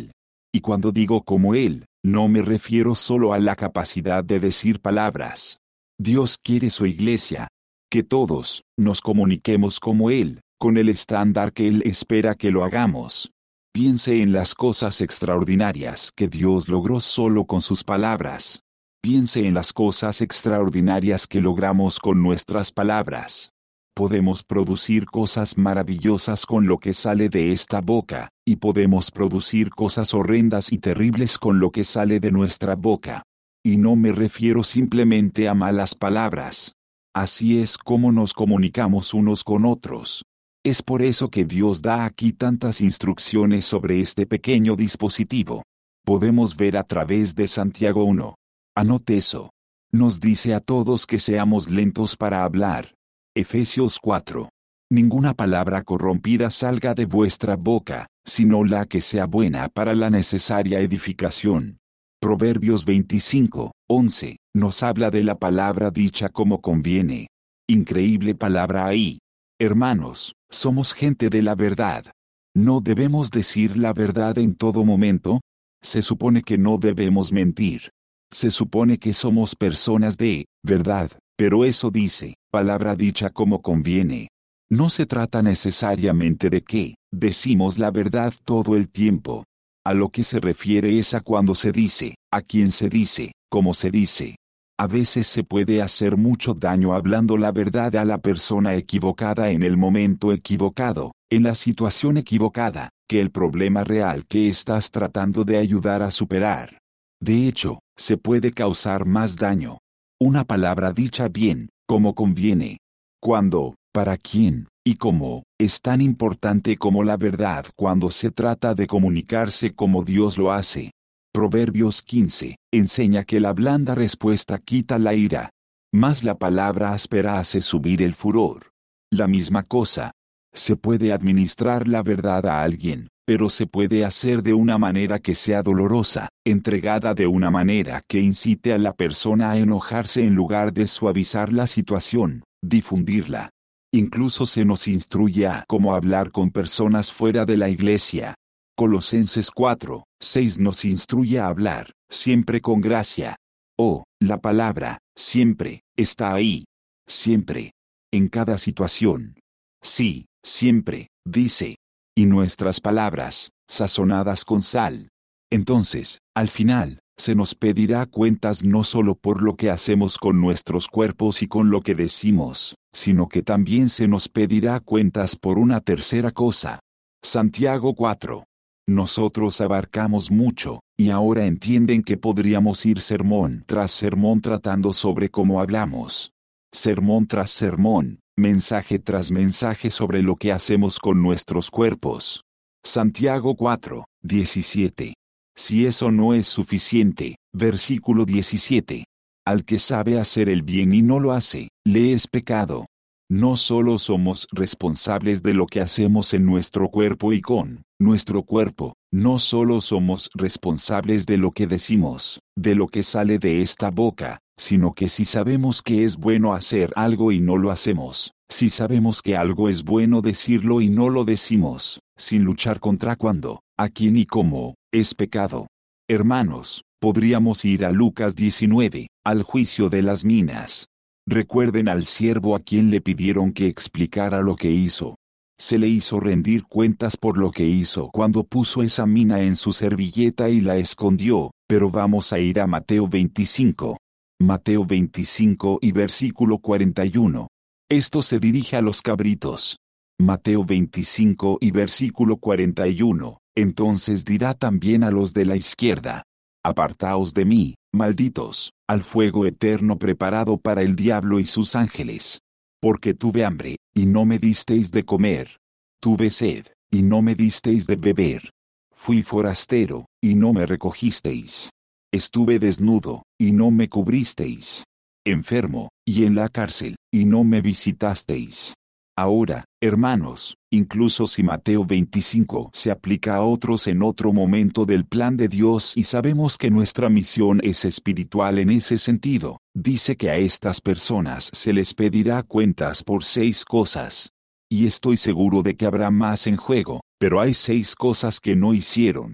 Y cuando digo como Él, no me refiero solo a la capacidad de decir palabras. Dios quiere su iglesia. Que todos nos comuniquemos como Él, con el estándar que Él espera que lo hagamos. Piense en las cosas extraordinarias que Dios logró solo con sus palabras. Piense en las cosas extraordinarias que logramos con nuestras palabras. Podemos producir cosas maravillosas con lo que sale de esta boca, y podemos producir cosas horrendas y terribles con lo que sale de nuestra boca. Y no me refiero simplemente a malas palabras. Así es como nos comunicamos unos con otros. Es por eso que Dios da aquí tantas instrucciones sobre este pequeño dispositivo. Podemos ver a través de Santiago uno. Anote eso. Nos dice a todos que seamos lentos para hablar. Efesios cuatro. Ninguna palabra corrompida salga de vuestra boca, sino la que sea buena para la necesaria edificación. Proverbios veinticinco, once, nos habla de la palabra dicha como conviene. Increíble palabra ahí. Hermanos, somos gente de la verdad. ¿No debemos decir la verdad en todo momento? Se supone que no debemos mentir. Se supone que somos personas de verdad, pero eso dice, palabra dicha como conviene. No se trata necesariamente de que decimos la verdad todo el tiempo. A lo que se refiere es a cuando se dice, a quién se dice, cómo se dice. A veces se puede hacer mucho daño hablando la verdad a la persona equivocada en el momento equivocado, en la situación equivocada, que el problema real que estás tratando de ayudar a superar. De hecho, se puede causar más daño. Una palabra dicha bien, como conviene. Cuándo, para quién, y cómo, es tan importante como la verdad cuando se trata de comunicarse como Dios lo hace. Proverbios quince, enseña que la blanda respuesta quita la ira, mas la palabra áspera hace subir el furor. La misma cosa. Se puede administrar la verdad a alguien, pero se puede hacer de una manera que sea dolorosa, entregada de una manera que incite a la persona a enojarse en lugar de suavizar la situación, difundirla. Incluso se nos instruye a cómo hablar con personas fuera de la iglesia. Colosenses cuatro, seis nos instruye a hablar, siempre con gracia. Oh, la palabra, siempre, está ahí. Siempre. En cada situación. Sí, siempre, dice. Y nuestras palabras, sazonadas con sal. Entonces, al final, se nos pedirá cuentas no solo por lo que hacemos con nuestros cuerpos y con lo que decimos, sino que también se nos pedirá cuentas por una tercera cosa. Santiago cuatro. Nosotros abarcamos mucho, y ahora entienden que podríamos ir sermón tras sermón tratando sobre cómo hablamos. Sermón tras sermón, mensaje tras mensaje sobre lo que hacemos con nuestros cuerpos. Santiago cuatro, diecisiete. Si eso no es suficiente, versículo diecisiete. Al que sabe hacer el bien y no lo hace, le es pecado. No solo somos responsables de lo que hacemos en nuestro cuerpo y con nuestro cuerpo, no solo somos responsables de lo que decimos, de lo que sale de esta boca, sino que si sabemos que es bueno hacer algo y no lo hacemos, si sabemos que algo es bueno decirlo y no lo decimos, sin luchar contra cuándo, a quién y cómo, es pecado. Hermanos, podríamos ir a Lucas diecinueve, al juicio de las minas. Recuerden al siervo a quien le pidieron que explicara lo que hizo. Se le hizo rendir cuentas por lo que hizo cuando puso esa mina en su servilleta y la escondió, pero vamos a ir a Mateo veinticinco. Mateo veinticinco y versículo cuarenta y uno. Esto se dirige a los cabritos. Mateo veinticinco y versículo cuarenta y uno. Entonces dirá también a los de la izquierda: Apartaos de mí, malditos, al fuego eterno preparado para el diablo y sus ángeles. Porque tuve hambre, y no me disteis de comer. Tuve sed, y no me disteis de beber. Fui forastero, y no me recogisteis. Estuve desnudo, y no me cubristeis. Enfermo, y en la cárcel, y no me visitasteis. Ahora, hermanos, incluso si Mateo veinticinco se aplica a otros en otro momento del plan de Dios y sabemos que nuestra misión es espiritual en ese sentido, dice que a estas personas se les pedirá cuentas por seis cosas. Y estoy seguro de que habrá más en juego, pero hay seis cosas que no hicieron.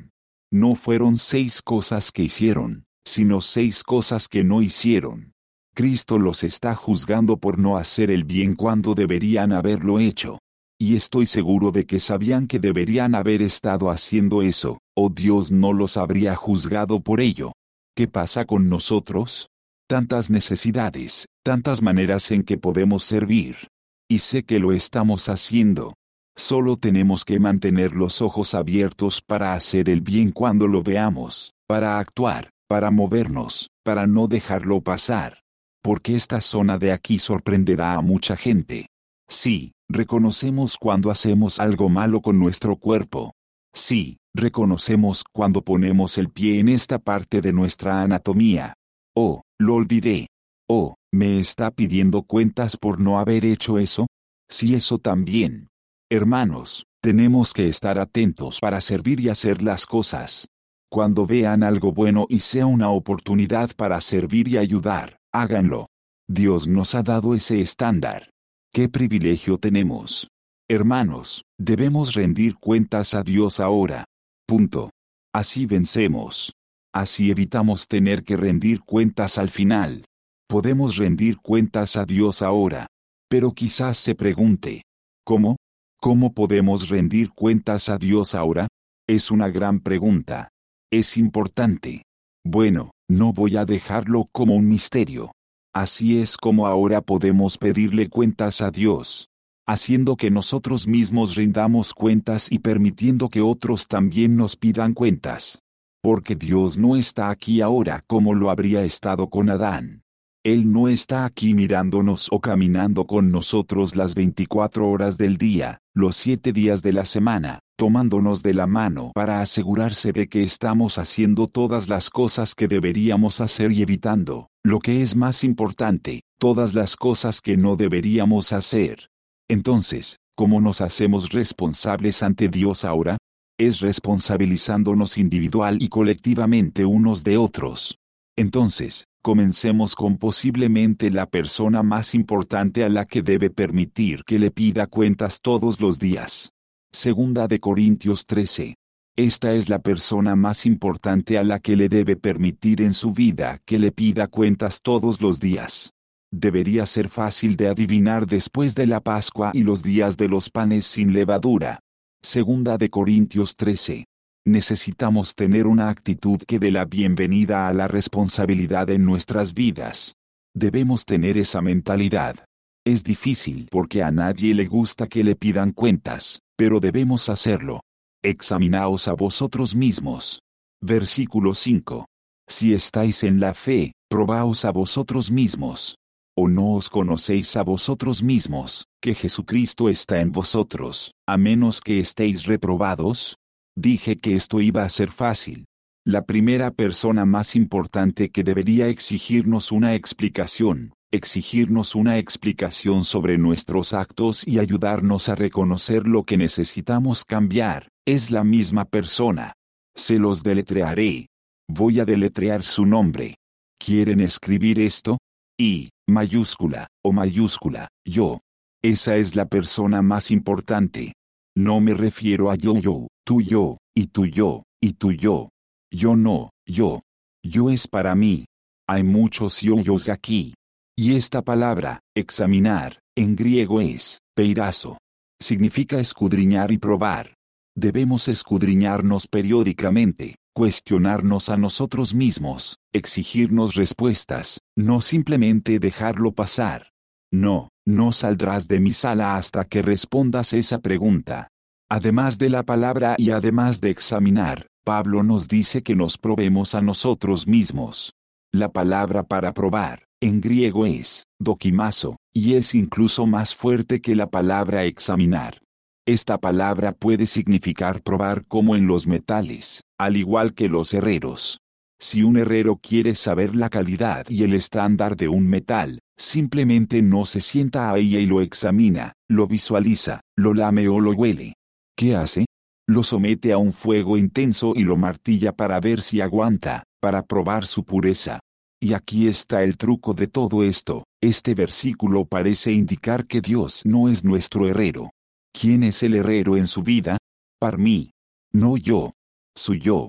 No fueron seis cosas que hicieron, sino seis cosas que no hicieron. Cristo los está juzgando por no hacer el bien cuando deberían haberlo hecho. Y estoy seguro de que sabían que deberían haber estado haciendo eso, o Dios no los habría juzgado por ello. ¿Qué pasa con nosotros? Tantas necesidades, tantas maneras en que podemos servir. Y sé que lo estamos haciendo. Solo tenemos que mantener los ojos abiertos para hacer el bien cuando lo veamos, para actuar, para movernos, para no dejarlo pasar. Porque esta zona de aquí sorprenderá a mucha gente. Sí, reconocemos cuando hacemos algo malo con nuestro cuerpo. Sí, reconocemos cuando ponemos el pie en esta parte de nuestra anatomía. Oh, lo olvidé. Oh, ¿me está pidiendo cuentas por no haber hecho eso? Sí, eso también. Hermanos, tenemos que estar atentos para servir y hacer las cosas. Cuando vean algo bueno y sea una oportunidad para servir y ayudar, háganlo. Dios nos ha dado ese estándar. ¡Qué privilegio tenemos! Hermanos, debemos rendir cuentas a Dios ahora. Punto. Así vencemos. Así evitamos tener que rendir cuentas al final. Podemos rendir cuentas a Dios ahora. Pero quizás se pregunte, ¿cómo? ¿Cómo podemos rendir cuentas a Dios ahora? Es una gran pregunta. Es importante. Bueno, no voy a dejarlo como un misterio. Así es como ahora podemos pedirle cuentas a Dios, haciendo que nosotros mismos rindamos cuentas y permitiendo que otros también nos pidan cuentas. Porque Dios no está aquí ahora como lo habría estado con Adán. Él no está aquí mirándonos o caminando con nosotros las veinticuatro horas del día, los siete días de la semana, tomándonos de la mano para asegurarse de que estamos haciendo todas las cosas que deberíamos hacer y evitando, lo que es más importante, todas las cosas que no deberíamos hacer. Entonces, ¿cómo nos hacemos responsables ante Dios ahora? Es responsabilizándonos individual y colectivamente unos de otros. Entonces, comencemos con posiblemente la persona más importante a la que debe permitir que le pida cuentas todos los días. Segunda de Corintios trece. Esta es la persona más importante a la que le debe permitir en su vida que le pida cuentas todos los días. Debería ser fácil de adivinar después de la Pascua y los días de los panes sin levadura. Segunda de Corintios trece. Necesitamos tener una actitud que dé la bienvenida a la responsabilidad en nuestras vidas. Debemos tener esa mentalidad. Es difícil porque a nadie le gusta que le pidan cuentas, pero debemos hacerlo. Examinaos a vosotros mismos. Versículo cinco. Si estáis en la fe, probaos a vosotros mismos. ¿O no os conocéis a vosotros mismos, que Jesucristo está en vosotros, a menos que estéis reprobados? Dije que esto iba a ser fácil. La primera persona más importante que debería exigirnos una explicación, exigirnos una explicación sobre nuestros actos y ayudarnos a reconocer lo que necesitamos cambiar, es la misma persona. Se los deletrearé. Voy a deletrear su nombre. ¿Quieren escribir esto? I, mayúscula, o mayúscula, yo. Esa es la persona más importante. No me refiero a yo, yo, tú, yo, y tú, yo, y tú, yo. Yo no, yo. Yo es para mí. Hay muchos yo-yos aquí. Y esta palabra, examinar, en griego es, peirazo. Significa escudriñar y probar. Debemos escudriñarnos periódicamente, cuestionarnos a nosotros mismos, exigirnos respuestas, no simplemente dejarlo pasar. No, no saldrás de mi sala hasta que respondas esa pregunta. Además de la palabra y además de examinar, Pablo nos dice que nos probemos a nosotros mismos. La palabra para probar, en griego es, dokimazo, y es incluso más fuerte que la palabra examinar. Esta palabra puede significar probar como en los metales, al igual que los herreros. Si un herrero quiere saber la calidad y el estándar de un metal, simplemente no se sienta ahí y lo examina, lo visualiza, lo lame o lo huele. ¿Qué hace? Lo somete a un fuego intenso y lo martilla para ver si aguanta, para probar su pureza. Y aquí está el truco de todo esto. Este versículo parece indicar que Dios no es nuestro herrero. ¿Quién es el herrero en su vida? Para mí. No yo. Su yo.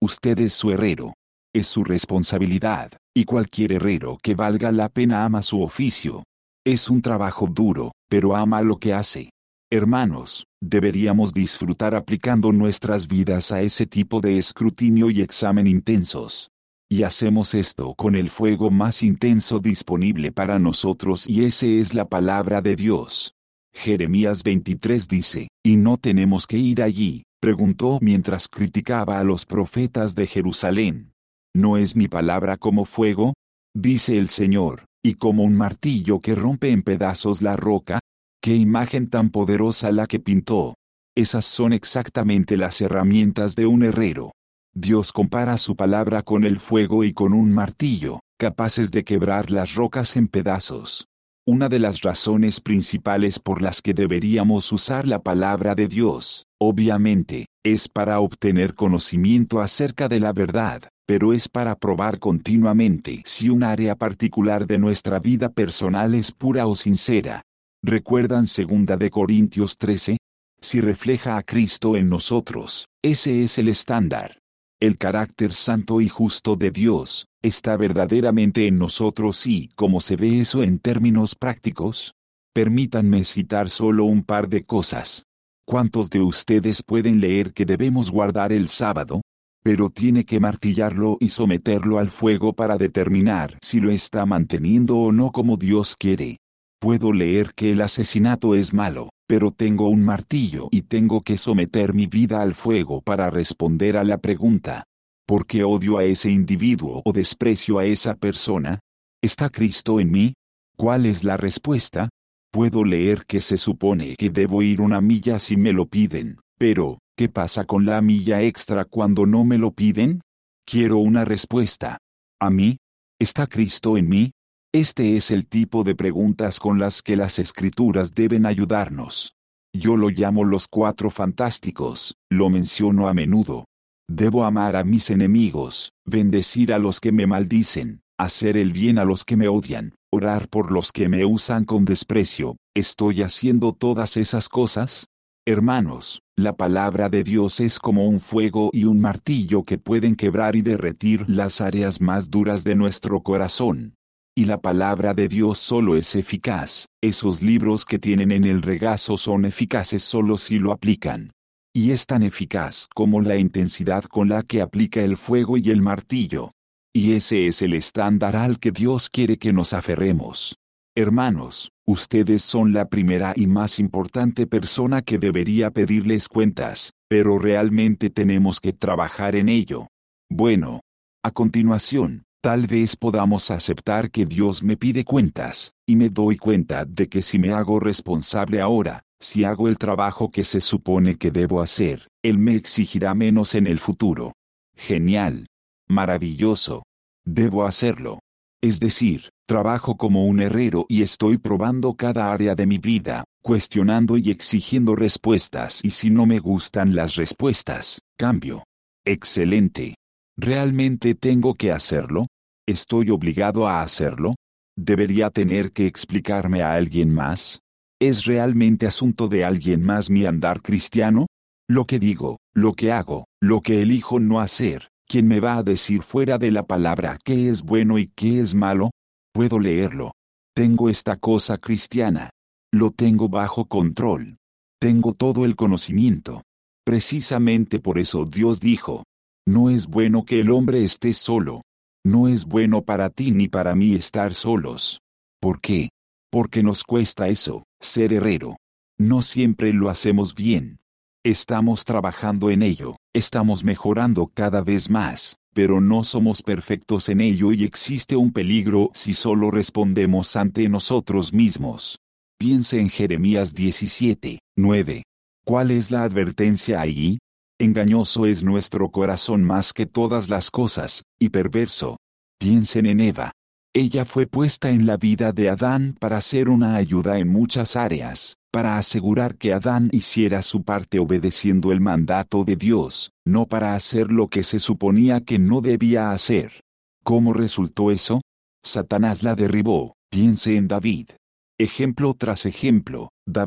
Usted es su herrero. Es su responsabilidad, y cualquier herrero que valga la pena ama su oficio. Es un trabajo duro, pero ama lo que hace. Hermanos, deberíamos disfrutar aplicando nuestras vidas a ese tipo de escrutinio y examen intensos. Y hacemos esto con el fuego más intenso disponible para nosotros, y ese es la palabra de Dios. Jeremías veintitrés dice, ¿y no tenemos que ir allí?, preguntó mientras criticaba a los profetas de Jerusalén. ¿No es mi palabra como fuego?, dice el Señor, y como un martillo que rompe en pedazos la roca. ¡Qué imagen tan poderosa la que pintó! Esas son exactamente las herramientas de un herrero. Dios compara su palabra con el fuego y con un martillo, capaces de quebrar las rocas en pedazos. Una de las razones principales por las que deberíamos usar la palabra de Dios, obviamente, es para obtener conocimiento acerca de la verdad, pero es para probar continuamente si un área particular de nuestra vida personal es pura o sincera. ¿Recuerdan segunda de Corintios trece? Si refleja a Cristo en nosotros, ese es el estándar. El carácter santo y justo de Dios está verdaderamente en nosotros. ¿Y cómo se ve eso en términos prácticos? Permítanme citar solo un par de cosas. ¿Cuántos de ustedes pueden leer que debemos guardar el sábado? Pero tiene que martillarlo y someterlo al fuego para determinar si lo está manteniendo o no como Dios quiere. Puedo leer que el asesinato es malo, pero tengo un martillo y tengo que someter mi vida al fuego para responder a la pregunta: ¿por qué odio a ese individuo o desprecio a esa persona? ¿Está Cristo en mí? ¿Cuál es la respuesta? Puedo leer que se supone que debo ir una milla si me lo piden, pero ¿qué pasa con la milla extra cuando no me lo piden? Quiero una respuesta. ¿A mí? ¿Está Cristo en mí? Este es el tipo de preguntas con las que las Escrituras deben ayudarnos. Yo lo llamo los cuatro fantásticos, lo menciono a menudo. Debo amar a mis enemigos, bendecir a los que me maldicen, hacer el bien a los que me odian, orar por los que me usan con desprecio. ¿Estoy haciendo todas esas cosas? Hermanos, la palabra de Dios es como un fuego y un martillo que pueden quebrar y derretir las áreas más duras de nuestro corazón. Y la palabra de Dios solo es eficaz. Esos libros que tienen en el regazo son eficaces solo si lo aplican. Y es tan eficaz como la intensidad con la que aplica el fuego y el martillo. Y ese es el estándar al que Dios quiere que nos aferremos. Hermanos, ustedes son la primera y más importante persona que debería pedirles cuentas, pero realmente tenemos que trabajar en ello. Bueno, a continuación, tal vez podamos aceptar que Dios me pide cuentas, y me doy cuenta de que si me hago responsable ahora, si hago el trabajo que se supone que debo hacer, Él me exigirá menos en el futuro. Genial. Maravilloso. Debo hacerlo. Es decir, trabajo como un herrero y estoy probando cada área de mi vida, cuestionando y exigiendo respuestas, y si no me gustan las respuestas, cambio. Excelente. ¿Realmente tengo que hacerlo? ¿Estoy obligado a hacerlo? ¿Debería tener que explicarme a alguien más? ¿Es realmente asunto de alguien más mi andar cristiano? Lo que digo, lo que hago, lo que elijo no hacer, ¿quién me va a decir fuera de la palabra qué es bueno y qué es malo? Puedo leerlo. Tengo esta cosa cristiana. Lo tengo bajo control. Tengo todo el conocimiento. Precisamente por eso Dios dijo: no es bueno que el hombre esté solo. No es bueno para ti ni para mí estar solos. ¿Por qué? Porque nos cuesta eso, ser herrero. No siempre lo hacemos bien. Estamos trabajando en ello, estamos mejorando cada vez más, pero no somos perfectos en ello y existe un peligro si solo respondemos ante nosotros mismos. Piense en Jeremías diecisiete, nueve. ¿Cuál es la advertencia allí? Engañoso es nuestro corazón más que todas las cosas, y perverso. Piensen en Eva. Ella fue puesta en la vida de Adán para ser una ayuda en muchas áreas, para asegurar que Adán hiciera su parte obedeciendo el mandato de Dios, no para hacer lo que se suponía que no debía hacer. ¿Cómo resultó eso? Satanás la derribó. Piense en David. Ejemplo tras ejemplo, David,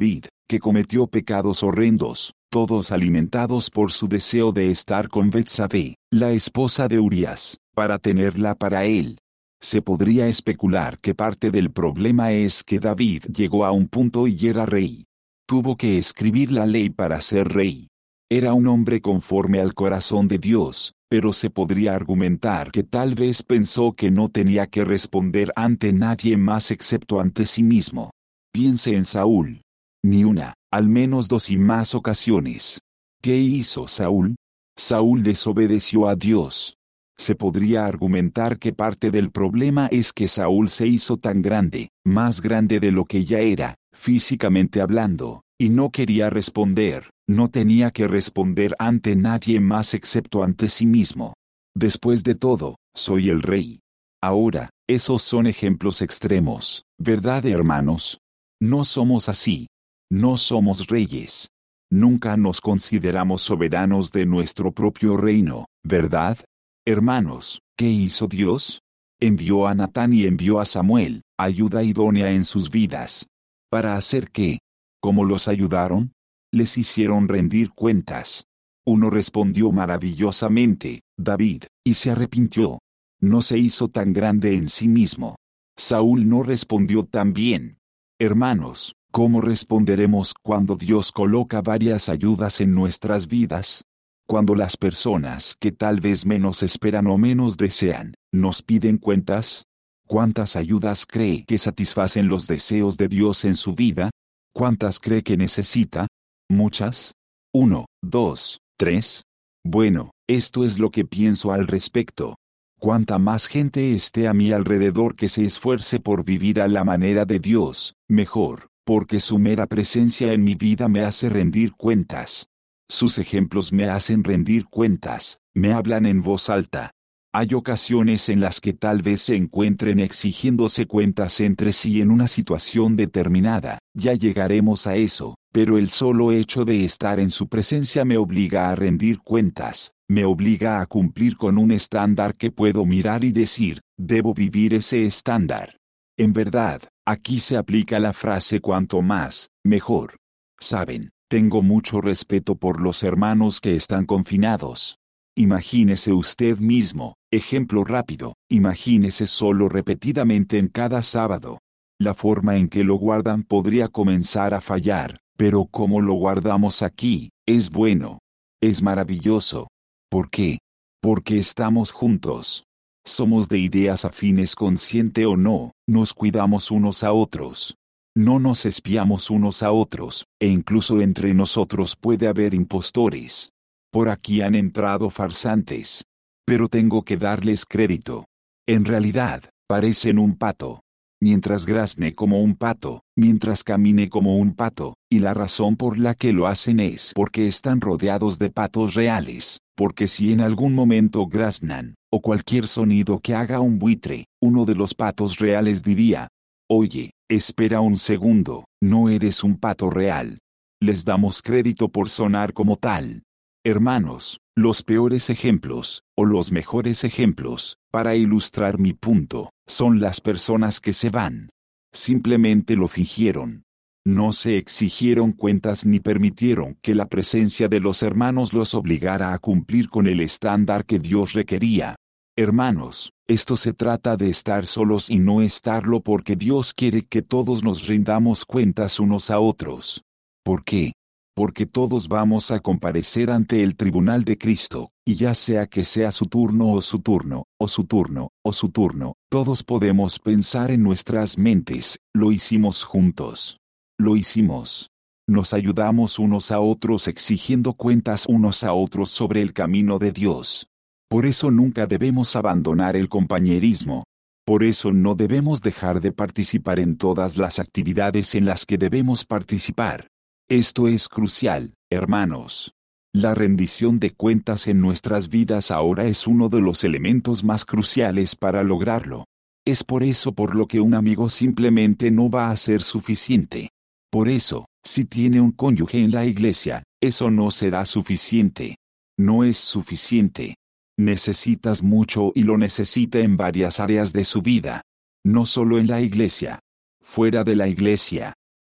que cometió pecados horrendos, todos alimentados por su deseo de estar con Betsabé, la esposa de Urías, para tenerla para él. Se podría especular que parte del problema es que David llegó a un punto y era rey. Tuvo que escribir la ley para ser rey. Era un hombre conforme al corazón de Dios, pero se podría argumentar que tal vez pensó que no tenía que responder ante nadie más excepto ante sí mismo. Piense en Saúl. Ni una, al menos dos y más ocasiones. ¿Qué hizo Saúl? Saúl desobedeció a Dios. Se podría argumentar que parte del problema es que Saúl se hizo tan grande, más grande de lo que ya era, físicamente hablando, y no quería responder, no tenía que responder ante nadie más excepto ante sí mismo. Después de todo, soy el rey. Ahora, esos son ejemplos extremos, ¿verdad, hermanos? No somos así. No somos reyes. Nunca nos consideramos soberanos de nuestro propio reino, ¿verdad? Hermanos, ¿qué hizo Dios? Envió a Natán y envió a Samuel, ayuda idónea en sus vidas. ¿Para hacer qué? ¿Cómo los ayudaron? Les hicieron rendir cuentas. Uno respondió maravillosamente, David, y se arrepintió. No se hizo tan grande en sí mismo. Saúl no respondió tan bien. Hermanos, ¿cómo responderemos cuando Dios coloca varias ayudas en nuestras vidas? Cuando las personas que tal vez menos esperan o menos desean, nos piden cuentas. ¿Cuántas ayudas cree que satisfacen los deseos de Dios en su vida? ¿Cuántas cree que necesita? ¿Muchas? ¿Uno, dos, tres? Bueno, esto es lo que pienso al respecto. Cuanta más gente esté a mi alrededor que se esfuerce por vivir a la manera de Dios, mejor, porque su mera presencia en mi vida me hace rendir cuentas. Sus ejemplos me hacen rendir cuentas, me hablan en voz alta. Hay ocasiones en las que tal vez se encuentren exigiéndose cuentas entre sí en una situación determinada, ya llegaremos a eso, pero el solo hecho de estar en su presencia me obliga a rendir cuentas, me obliga a cumplir con un estándar que puedo mirar y decir, debo vivir ese estándar. En verdad, aquí se aplica la frase cuanto más, mejor. Saben, tengo mucho respeto por los hermanos que están confinados. Imagínese usted mismo, ejemplo rápido, imagínese solo repetidamente en cada sábado. La forma en que lo guardan podría comenzar a fallar, pero como lo guardamos aquí, es bueno. Es maravilloso. ¿Por qué? Porque estamos juntos. Somos de ideas afines consciente o no, nos cuidamos unos a otros. No nos espiamos unos a otros, e incluso entre nosotros puede haber impostores. Por aquí han entrado farsantes. Pero tengo que darles crédito. En realidad, parecen un pato. Mientras grazne como un pato, mientras camine como un pato, y la razón por la que lo hacen es porque están rodeados de patos reales, porque si en algún momento graznan, o cualquier sonido que haga un buitre, uno de los patos reales diría, oye, espera un segundo, no eres un pato real. Les damos crédito por sonar como tal. Hermanos, los peores ejemplos, o los mejores ejemplos, para ilustrar mi punto, son las personas que se van. Simplemente lo fingieron. No se exigieron cuentas ni permitieron que la presencia de los hermanos los obligara a cumplir con el estándar que Dios requería. Hermanos, esto se trata de estar solos y no estarlo porque Dios quiere que todos nos rindamos cuentas unos a otros. ¿Por qué? Porque todos vamos a comparecer ante el tribunal de Cristo, y ya sea que sea su turno o su turno, o su turno, o su turno, todos podemos pensar en nuestras mentes, lo hicimos juntos. Lo hicimos. Nos ayudamos unos a otros exigiendo cuentas unos a otros sobre el camino de Dios. Por eso nunca debemos abandonar el compañerismo. Por eso no debemos dejar de participar en todas las actividades en las que debemos participar. Esto es crucial, hermanos. La rendición de cuentas en nuestras vidas ahora es uno de los elementos más cruciales para lograrlo. Es por eso por lo que un amigo simplemente no va a ser suficiente. Por eso, si tiene un cónyuge en la iglesia, eso no será suficiente. No es suficiente. Necesitas mucho y lo necesita en varias áreas de su vida. No solo en la iglesia. Fuera de la iglesia.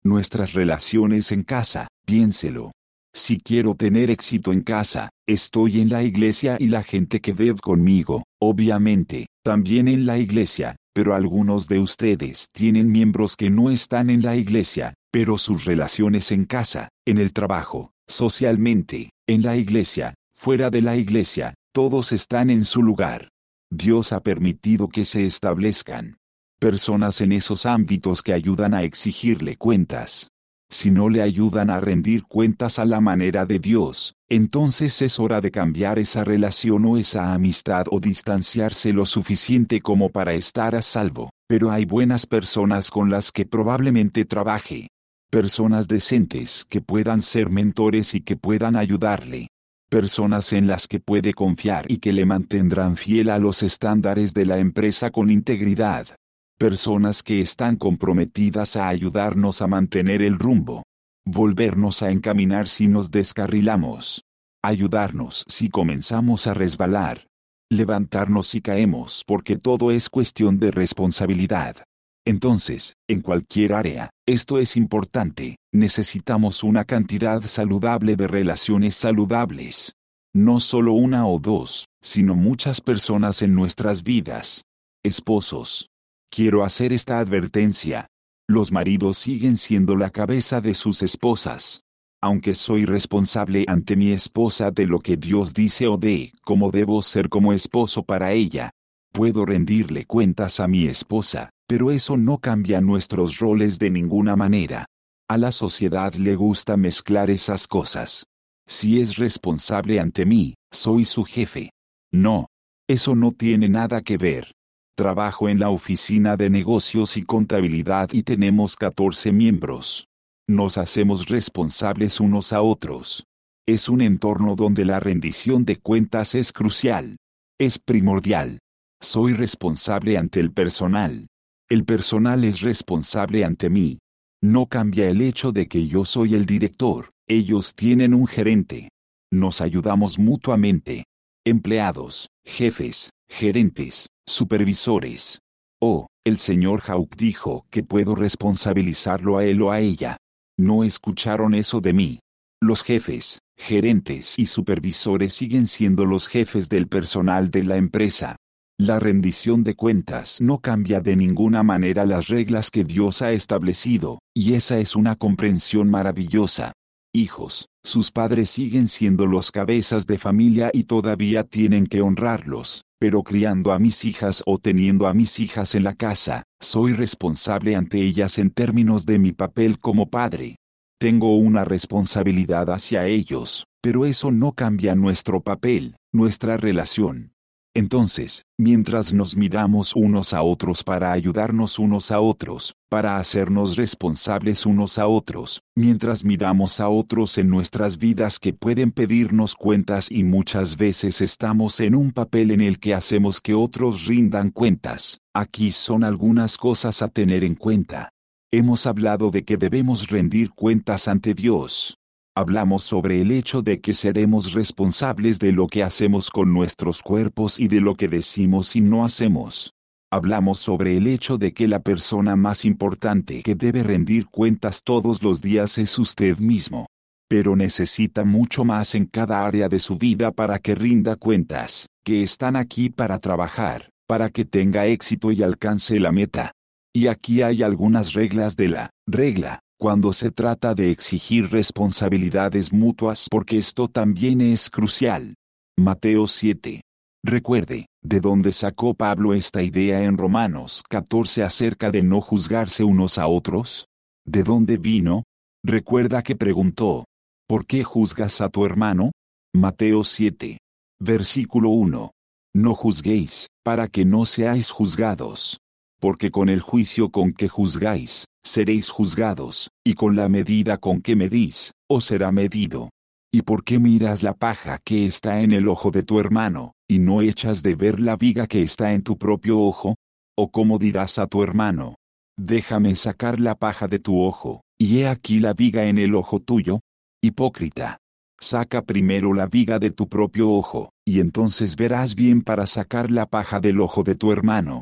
Nuestras relaciones en casa, piénselo. Si quiero tener éxito en casa, estoy en la iglesia y la gente que vive conmigo, obviamente, también en la iglesia, pero algunos de ustedes tienen miembros que no están en la iglesia, pero sus relaciones en casa, en el trabajo, socialmente, en la iglesia, fuera de la iglesia, todos están en su lugar. Dios ha permitido que se establezcan personas en esos ámbitos que ayudan a exigirle cuentas. Si no le ayudan a rendir cuentas a la manera de Dios, entonces es hora de cambiar esa relación o esa amistad o distanciarse lo suficiente como para estar a salvo. Pero hay buenas personas con las que probablemente trabaje. Personas decentes que puedan ser mentores y que puedan ayudarle. Personas en las que puede confiar y que le mantendrán fiel a los estándares de la empresa con integridad. Personas que están comprometidas a ayudarnos a mantener el rumbo. Volvernos a encaminar si nos descarrilamos. Ayudarnos si comenzamos a resbalar. Levantarnos si caemos porque todo es cuestión de responsabilidad. Entonces, en cualquier área, esto es importante, necesitamos una cantidad saludable de relaciones saludables. No solo una o dos, sino muchas personas en nuestras vidas. Esposos. Quiero hacer esta advertencia. Los maridos siguen siendo la cabeza de sus esposas. Aunque soy responsable ante mi esposa de lo que Dios dice o de cómo debo ser como esposo para ella, puedo rendirle cuentas a mi esposa, pero eso no cambia nuestros roles de ninguna manera. A la sociedad le gusta mezclar esas cosas. Si es responsable ante mí, soy su jefe. No. Eso no tiene nada que ver. Trabajo en la oficina de negocios y contabilidad y tenemos catorce miembros. Nos hacemos responsables unos a otros. Es un entorno donde la rendición de cuentas es crucial. Es primordial. Soy responsable ante el personal. El personal es responsable ante mí. No cambia el hecho de que yo soy el director, ellos tienen un gerente. Nos ayudamos mutuamente. Empleados, jefes, gerentes, supervisores. Oh, el señor Hawk dijo que puedo responsabilizarlo a él o a ella. No escucharon eso de mí. Los jefes, gerentes y supervisores siguen siendo los jefes del personal de la empresa. La rendición de cuentas no cambia de ninguna manera las reglas que Dios ha establecido, y esa es una comprensión maravillosa. Hijos, sus padres siguen siendo los cabezas de familia y todavía tienen que honrarlos, pero criando a mis hijas o teniendo a mis hijas en la casa, soy responsable ante ellas en términos de mi papel como padre. Tengo una responsabilidad hacia ellos, pero eso no cambia nuestro papel, nuestra relación. Entonces, mientras nos miramos unos a otros para ayudarnos unos a otros, para hacernos responsables unos a otros, mientras miramos a otros en nuestras vidas que pueden pedirnos cuentas y muchas veces estamos en un papel en el que hacemos que otros rindan cuentas, aquí son algunas cosas a tener en cuenta. Hemos hablado de que debemos rendir cuentas ante Dios. Hablamos sobre el hecho de que seremos responsables de lo que hacemos con nuestros cuerpos y de lo que decimos y no hacemos. Hablamos sobre el hecho de que la persona más importante que debe rendir cuentas todos los días es usted mismo. Pero necesita mucho más en cada área de su vida para que rinda cuentas, que están aquí para trabajar, para que tenga éxito y alcance la meta. Y aquí hay algunas reglas de la regla. Cuando se trata de exigir responsabilidades mutuas porque esto también es crucial. Mateo siete. Recuerde, ¿de dónde sacó Pablo esta idea en Romanos catorce acerca de no juzgarse unos a otros? ¿De dónde vino? Recuerda que preguntó, ¿por qué juzgas a tu hermano? Mateo siete. Versículo uno. No juzguéis, para que no seáis juzgados. Porque con el juicio con que juzgáis, seréis juzgados, y con la medida con que medís, os será medido. ¿Y por qué miras la paja que está en el ojo de tu hermano, y no echas de ver la viga que está en tu propio ojo? ¿O cómo dirás a tu hermano, déjame sacar la paja de tu ojo, y he aquí la viga en el ojo tuyo? Hipócrita. Saca primero la viga de tu propio ojo, y entonces verás bien para sacar la paja del ojo de tu hermano.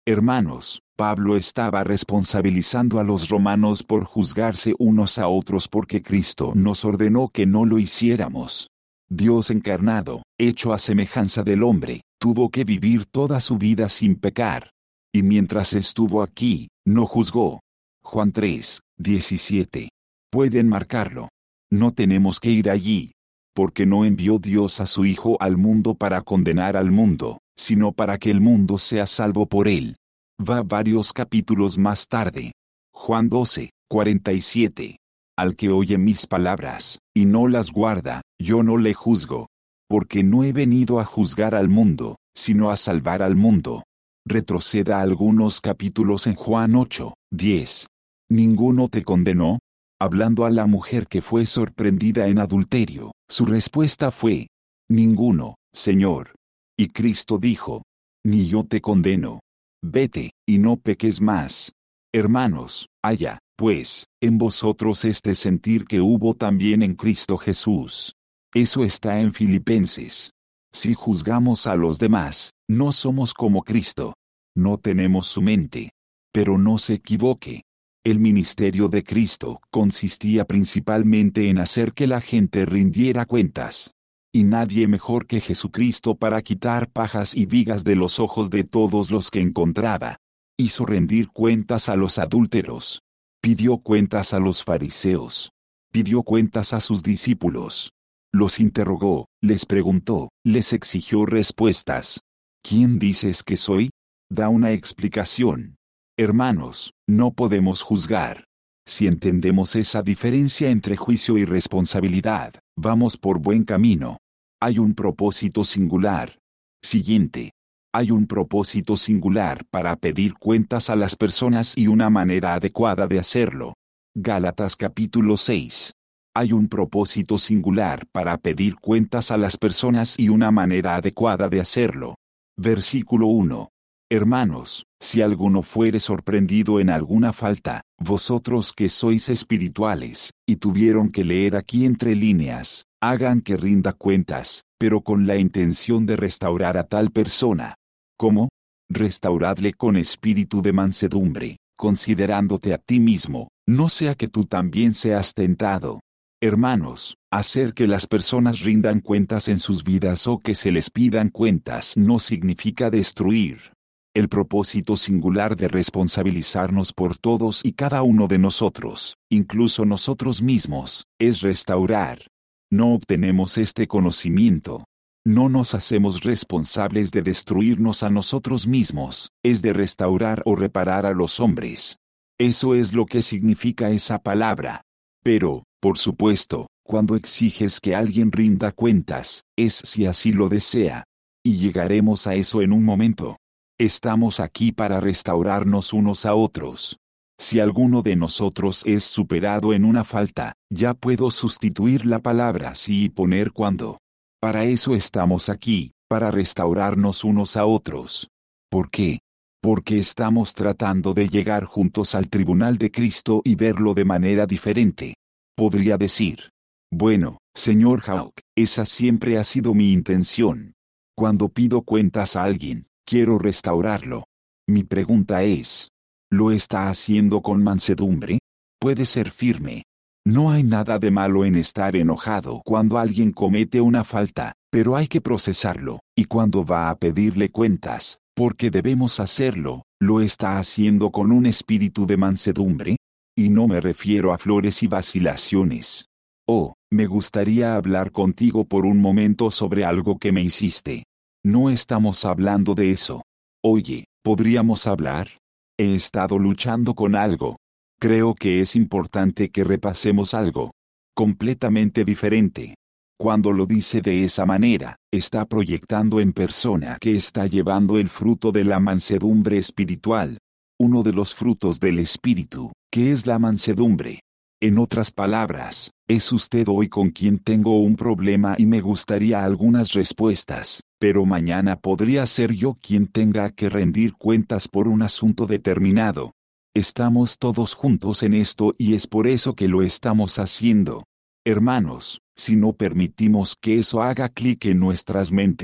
Hermanos, Pablo estaba responsabilizando a los romanos por juzgarse unos a otros porque Cristo nos ordenó que no lo hiciéramos. Dios encarnado, hecho a semejanza del hombre, tuvo que vivir toda su vida sin pecar. Y mientras estuvo aquí, no juzgó. Juan tres, diecisiete. Pueden marcarlo. No tenemos que ir allí. Porque no envió Dios a su Hijo al mundo para condenar al mundo, sino para que el mundo sea salvo por él. Va varios capítulos más tarde. Juan doce, cuarenta y siete. Al que oye mis palabras, y no las guarda, yo no le juzgo. Porque no he venido a juzgar al mundo, sino a salvar al mundo. Retroceda algunos capítulos en Juan ocho, diez. ¿Ninguno te condenó? Hablando a la mujer que fue sorprendida en adulterio, su respuesta fue: ninguno, Señor. Y Cristo dijo: ni yo te condeno. Vete, y no peques más. Hermanos, haya, pues, en vosotros este sentir que hubo también en Cristo Jesús. Eso está en Filipenses. Si juzgamos a los demás, no somos como Cristo. No tenemos su mente. Pero no se equivoque. El ministerio de Cristo consistía principalmente en hacer que la gente rindiera cuentas. Y nadie mejor que Jesucristo para quitar pajas y vigas de los ojos de todos los que encontraba. Hizo rendir cuentas a los adúlteros. Pidió cuentas a los fariseos. Pidió cuentas a sus discípulos. Los interrogó, les preguntó, les exigió respuestas. ¿Quién dices que soy? Da una explicación. Hermanos, no podemos juzgar. Si entendemos esa diferencia entre juicio y responsabilidad, vamos por buen camino. Hay un propósito singular. Siguiente. Hay un propósito singular para pedir cuentas a las personas y una manera adecuada de hacerlo. Gálatas capítulo seis. Hay un propósito singular para pedir cuentas a las personas y una manera adecuada de hacerlo. Versículo uno. Hermanos, si alguno fuere sorprendido en alguna falta, vosotros que sois espirituales, y tuvieron que leer aquí entre líneas, hagan que rinda cuentas, pero con la intención de restaurar a tal persona. ¿Cómo? Restauradle con espíritu de mansedumbre, considerándote a ti mismo, no sea que tú también seas tentado. Hermanos, hacer que las personas rindan cuentas en sus vidas o que se les pidan cuentas no significa destruir. El propósito singular de responsabilizarnos por todos y cada uno de nosotros, incluso nosotros mismos, es restaurar. No obtenemos este conocimiento. No nos hacemos responsables de destruirnos a nosotros mismos, es de restaurar o reparar a los hombres. Eso es lo que significa esa palabra. Pero, por supuesto, cuando exiges que alguien rinda cuentas, es si así lo desea. Y llegaremos a eso en un momento. Estamos aquí para restaurarnos unos a otros. Si alguno de nosotros es superado en una falta, ya puedo sustituir la palabra sí y poner cuando. Para eso estamos aquí, para restaurarnos unos a otros. ¿Por qué? Porque estamos tratando de llegar juntos al tribunal de Cristo y verlo de manera diferente. Podría decir: bueno, señor Hawk, esa siempre ha sido mi intención. Cuando pido cuentas a alguien, quiero restaurarlo. Mi pregunta es: ¿lo está haciendo con mansedumbre? Puede ser firme. No hay nada de malo en estar enojado cuando alguien comete una falta, pero hay que procesarlo, y cuando va a pedirle cuentas, porque debemos hacerlo, ¿lo está haciendo con un espíritu de mansedumbre? Y no me refiero a flores y vacilaciones. Oh, me gustaría hablar contigo por un momento sobre algo que me hiciste. No estamos hablando de eso. Oye, ¿podríamos hablar? He estado luchando con algo. Creo que es importante que repasemos algo completamente diferente. Cuando lo dice de esa manera, está proyectando en persona que está llevando el fruto de la mansedumbre espiritual. Uno de los frutos del Espíritu, que es la mansedumbre. En otras palabras, es usted hoy con quien tengo un problema y me gustaría algunas respuestas, pero mañana podría ser yo quien tenga que rendir cuentas por un asunto determinado. Estamos todos juntos en esto y es por eso que lo estamos haciendo. Hermanos, si no permitimos que eso haga clic en nuestras mentes,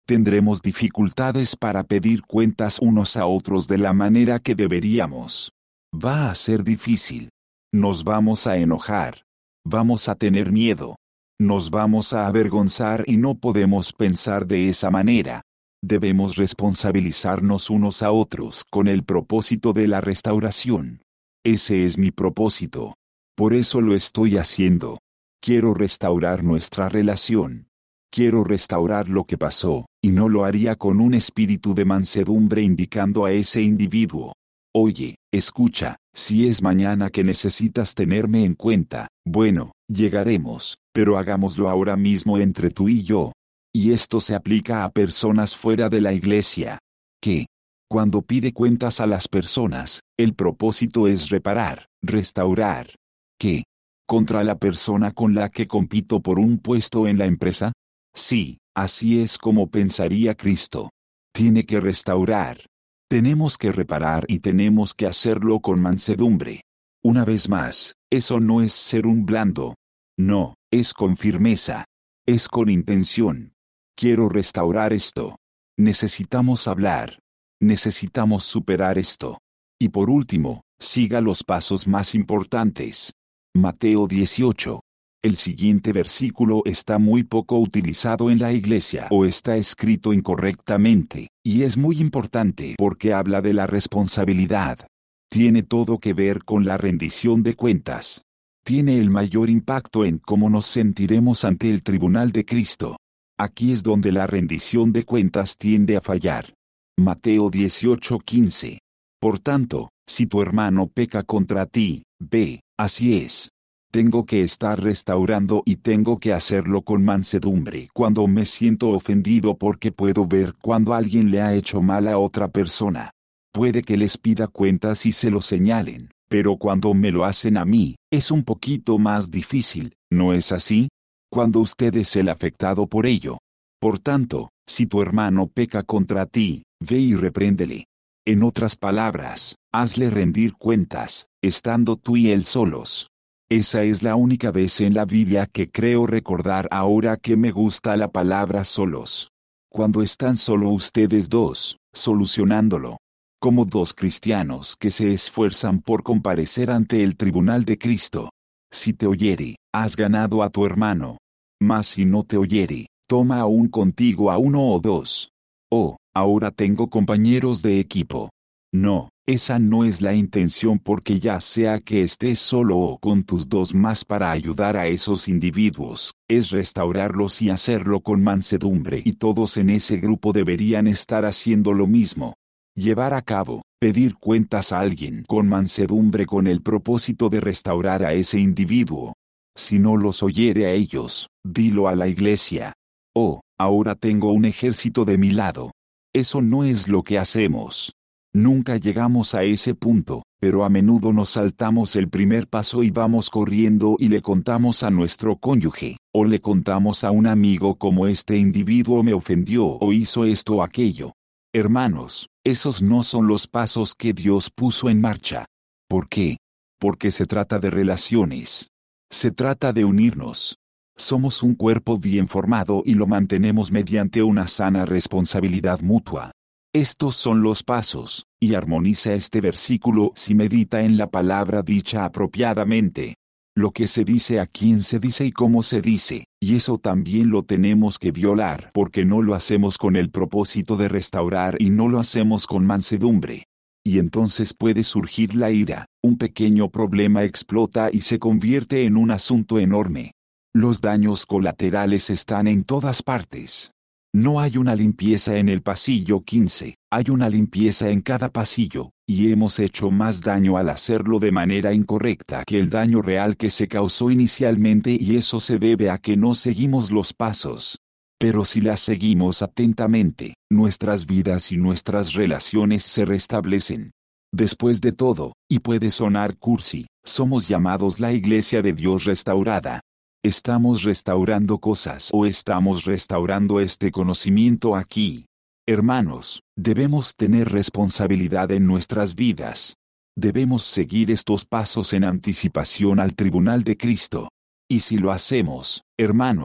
Tendremos dificultades para pedir cuentas unos a otros de la manera que deberíamos. Va a ser difícil. Nos vamos a enojar. Vamos a tener miedo. Nos vamos a avergonzar y no podemos pensar de esa manera. Debemos responsabilizarnos unos a otros con el propósito de la restauración. Ese es mi propósito. Por eso lo estoy haciendo. Quiero restaurar nuestra relación. Quiero restaurar lo que pasó, y no lo haría con un espíritu de mansedumbre indicando a ese individuo. Oye, escucha, si es mañana que necesitas tenerme en cuenta, bueno, llegaremos, pero hagámoslo ahora mismo entre tú y yo. Y esto se aplica a personas fuera de la iglesia. Que, cuando pide cuentas a las personas, el propósito es reparar, restaurar. ¿Qué? ¿Contra la persona con la que compito por un puesto en la empresa? Sí, así es como pensaría Cristo. Tiene que restaurar. Tenemos que reparar y tenemos que hacerlo con mansedumbre. Una vez más, eso no es ser un blando. No, es con firmeza. Es con intención. Quiero restaurar esto. Necesitamos hablar. Necesitamos superar esto. Y por último, siga los pasos más importantes. Mateo dieciocho. El siguiente versículo está muy poco utilizado en la iglesia o está escrito incorrectamente, y es muy importante porque habla de la responsabilidad. Tiene todo que ver con la rendición de cuentas. Tiene el mayor impacto en cómo nos sentiremos ante el tribunal de Cristo. Aquí es donde la rendición de cuentas tiende a fallar. Mateo dieciocho quince. Por tanto, si tu hermano peca contra ti, ve, así es. Tengo que estar restaurando y tengo que hacerlo con mansedumbre cuando me siento ofendido porque puedo ver cuando alguien le ha hecho mal a otra persona. Puede que les pida cuentas y se lo señalen, pero cuando me lo hacen a mí, es un poquito más difícil, ¿no es así? Cuando usted es el afectado por ello. Por tanto, si tu hermano peca contra ti, ve y repréndele. En otras palabras, hazle rendir cuentas, estando tú y él solos. Esa es la única vez en la Biblia que creo recordar ahora que me gusta la palabra solos. Cuando están solo ustedes dos, solucionándolo. Como dos cristianos que se esfuerzan por comparecer ante el tribunal de Cristo. Si te oyere, has ganado a tu hermano. Mas si no te oyere, toma aún contigo a uno o dos. Oh, ahora tengo compañeros de equipo. No, esa no es la intención porque ya sea que estés solo o con tus dos más para ayudar a esos individuos, es restaurarlos y hacerlo con mansedumbre y todos en ese grupo deberían estar haciendo lo mismo. Llevar a cabo, pedir cuentas a alguien con mansedumbre con el propósito de restaurar a ese individuo. Si no los oyere a ellos, dilo a la iglesia. Oh, ahora tengo un ejército de mi lado. Eso no es lo que hacemos. Nunca llegamos a ese punto, pero a menudo nos saltamos el primer paso y vamos corriendo y le contamos a nuestro cónyuge, o le contamos a un amigo como este individuo me ofendió o hizo esto o aquello. Hermanos, esos no son los pasos que Dios puso en marcha. ¿Por qué? Porque se trata de relaciones. Se trata de unirnos. Somos un cuerpo bien formado y lo mantenemos mediante una sana responsabilidad mutua. Estos son los pasos, y armoniza este versículo si medita en la palabra dicha apropiadamente. Lo que se dice a quién se dice y cómo se dice, y eso también lo tenemos que violar porque no lo hacemos con el propósito de restaurar y no lo hacemos con mansedumbre. Y entonces puede surgir la ira, un pequeño problema explota y se convierte en un asunto enorme. Los daños colaterales están en todas partes. No hay una limpieza en el pasillo quince, hay una limpieza en cada pasillo, y hemos hecho más daño al hacerlo de manera incorrecta que el daño real que se causó inicialmente y eso se debe a que no seguimos los pasos. Pero si las seguimos atentamente, nuestras vidas y nuestras relaciones se restablecen. Después de todo, y puede sonar cursi, somos llamados la Iglesia de Dios restaurada. ¿Estamos restaurando cosas o estamos restaurando este conocimiento aquí? Hermanos, debemos tener responsabilidad en nuestras vidas. Debemos seguir estos pasos en anticipación al tribunal de Cristo. Y si lo hacemos, hermanos,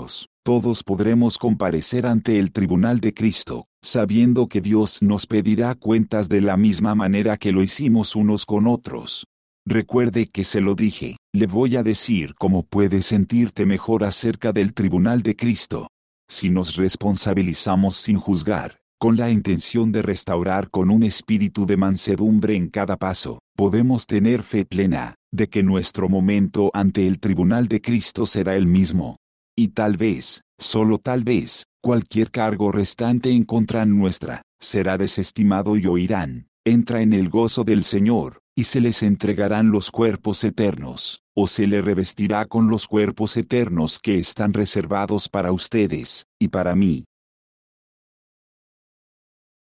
todos podremos comparecer ante el tribunal de Cristo, sabiendo que Dios nos pedirá cuentas de la misma manera que lo hicimos unos con otros. Recuerde que se lo dije, le voy a decir cómo puedes sentirte mejor acerca del tribunal de Cristo. Si nos responsabilizamos sin juzgar, con la intención de restaurar con un espíritu de mansedumbre en cada paso, podemos tener fe plena, de que nuestro momento ante el tribunal de Cristo será el mismo. Y tal vez, solo tal vez, cualquier cargo restante en contra nuestra, será desestimado y oirán, entra en el gozo del Señor, y se les entregarán los cuerpos eternos, o se le revestirá con los cuerpos eternos que están reservados para ustedes, y para mí.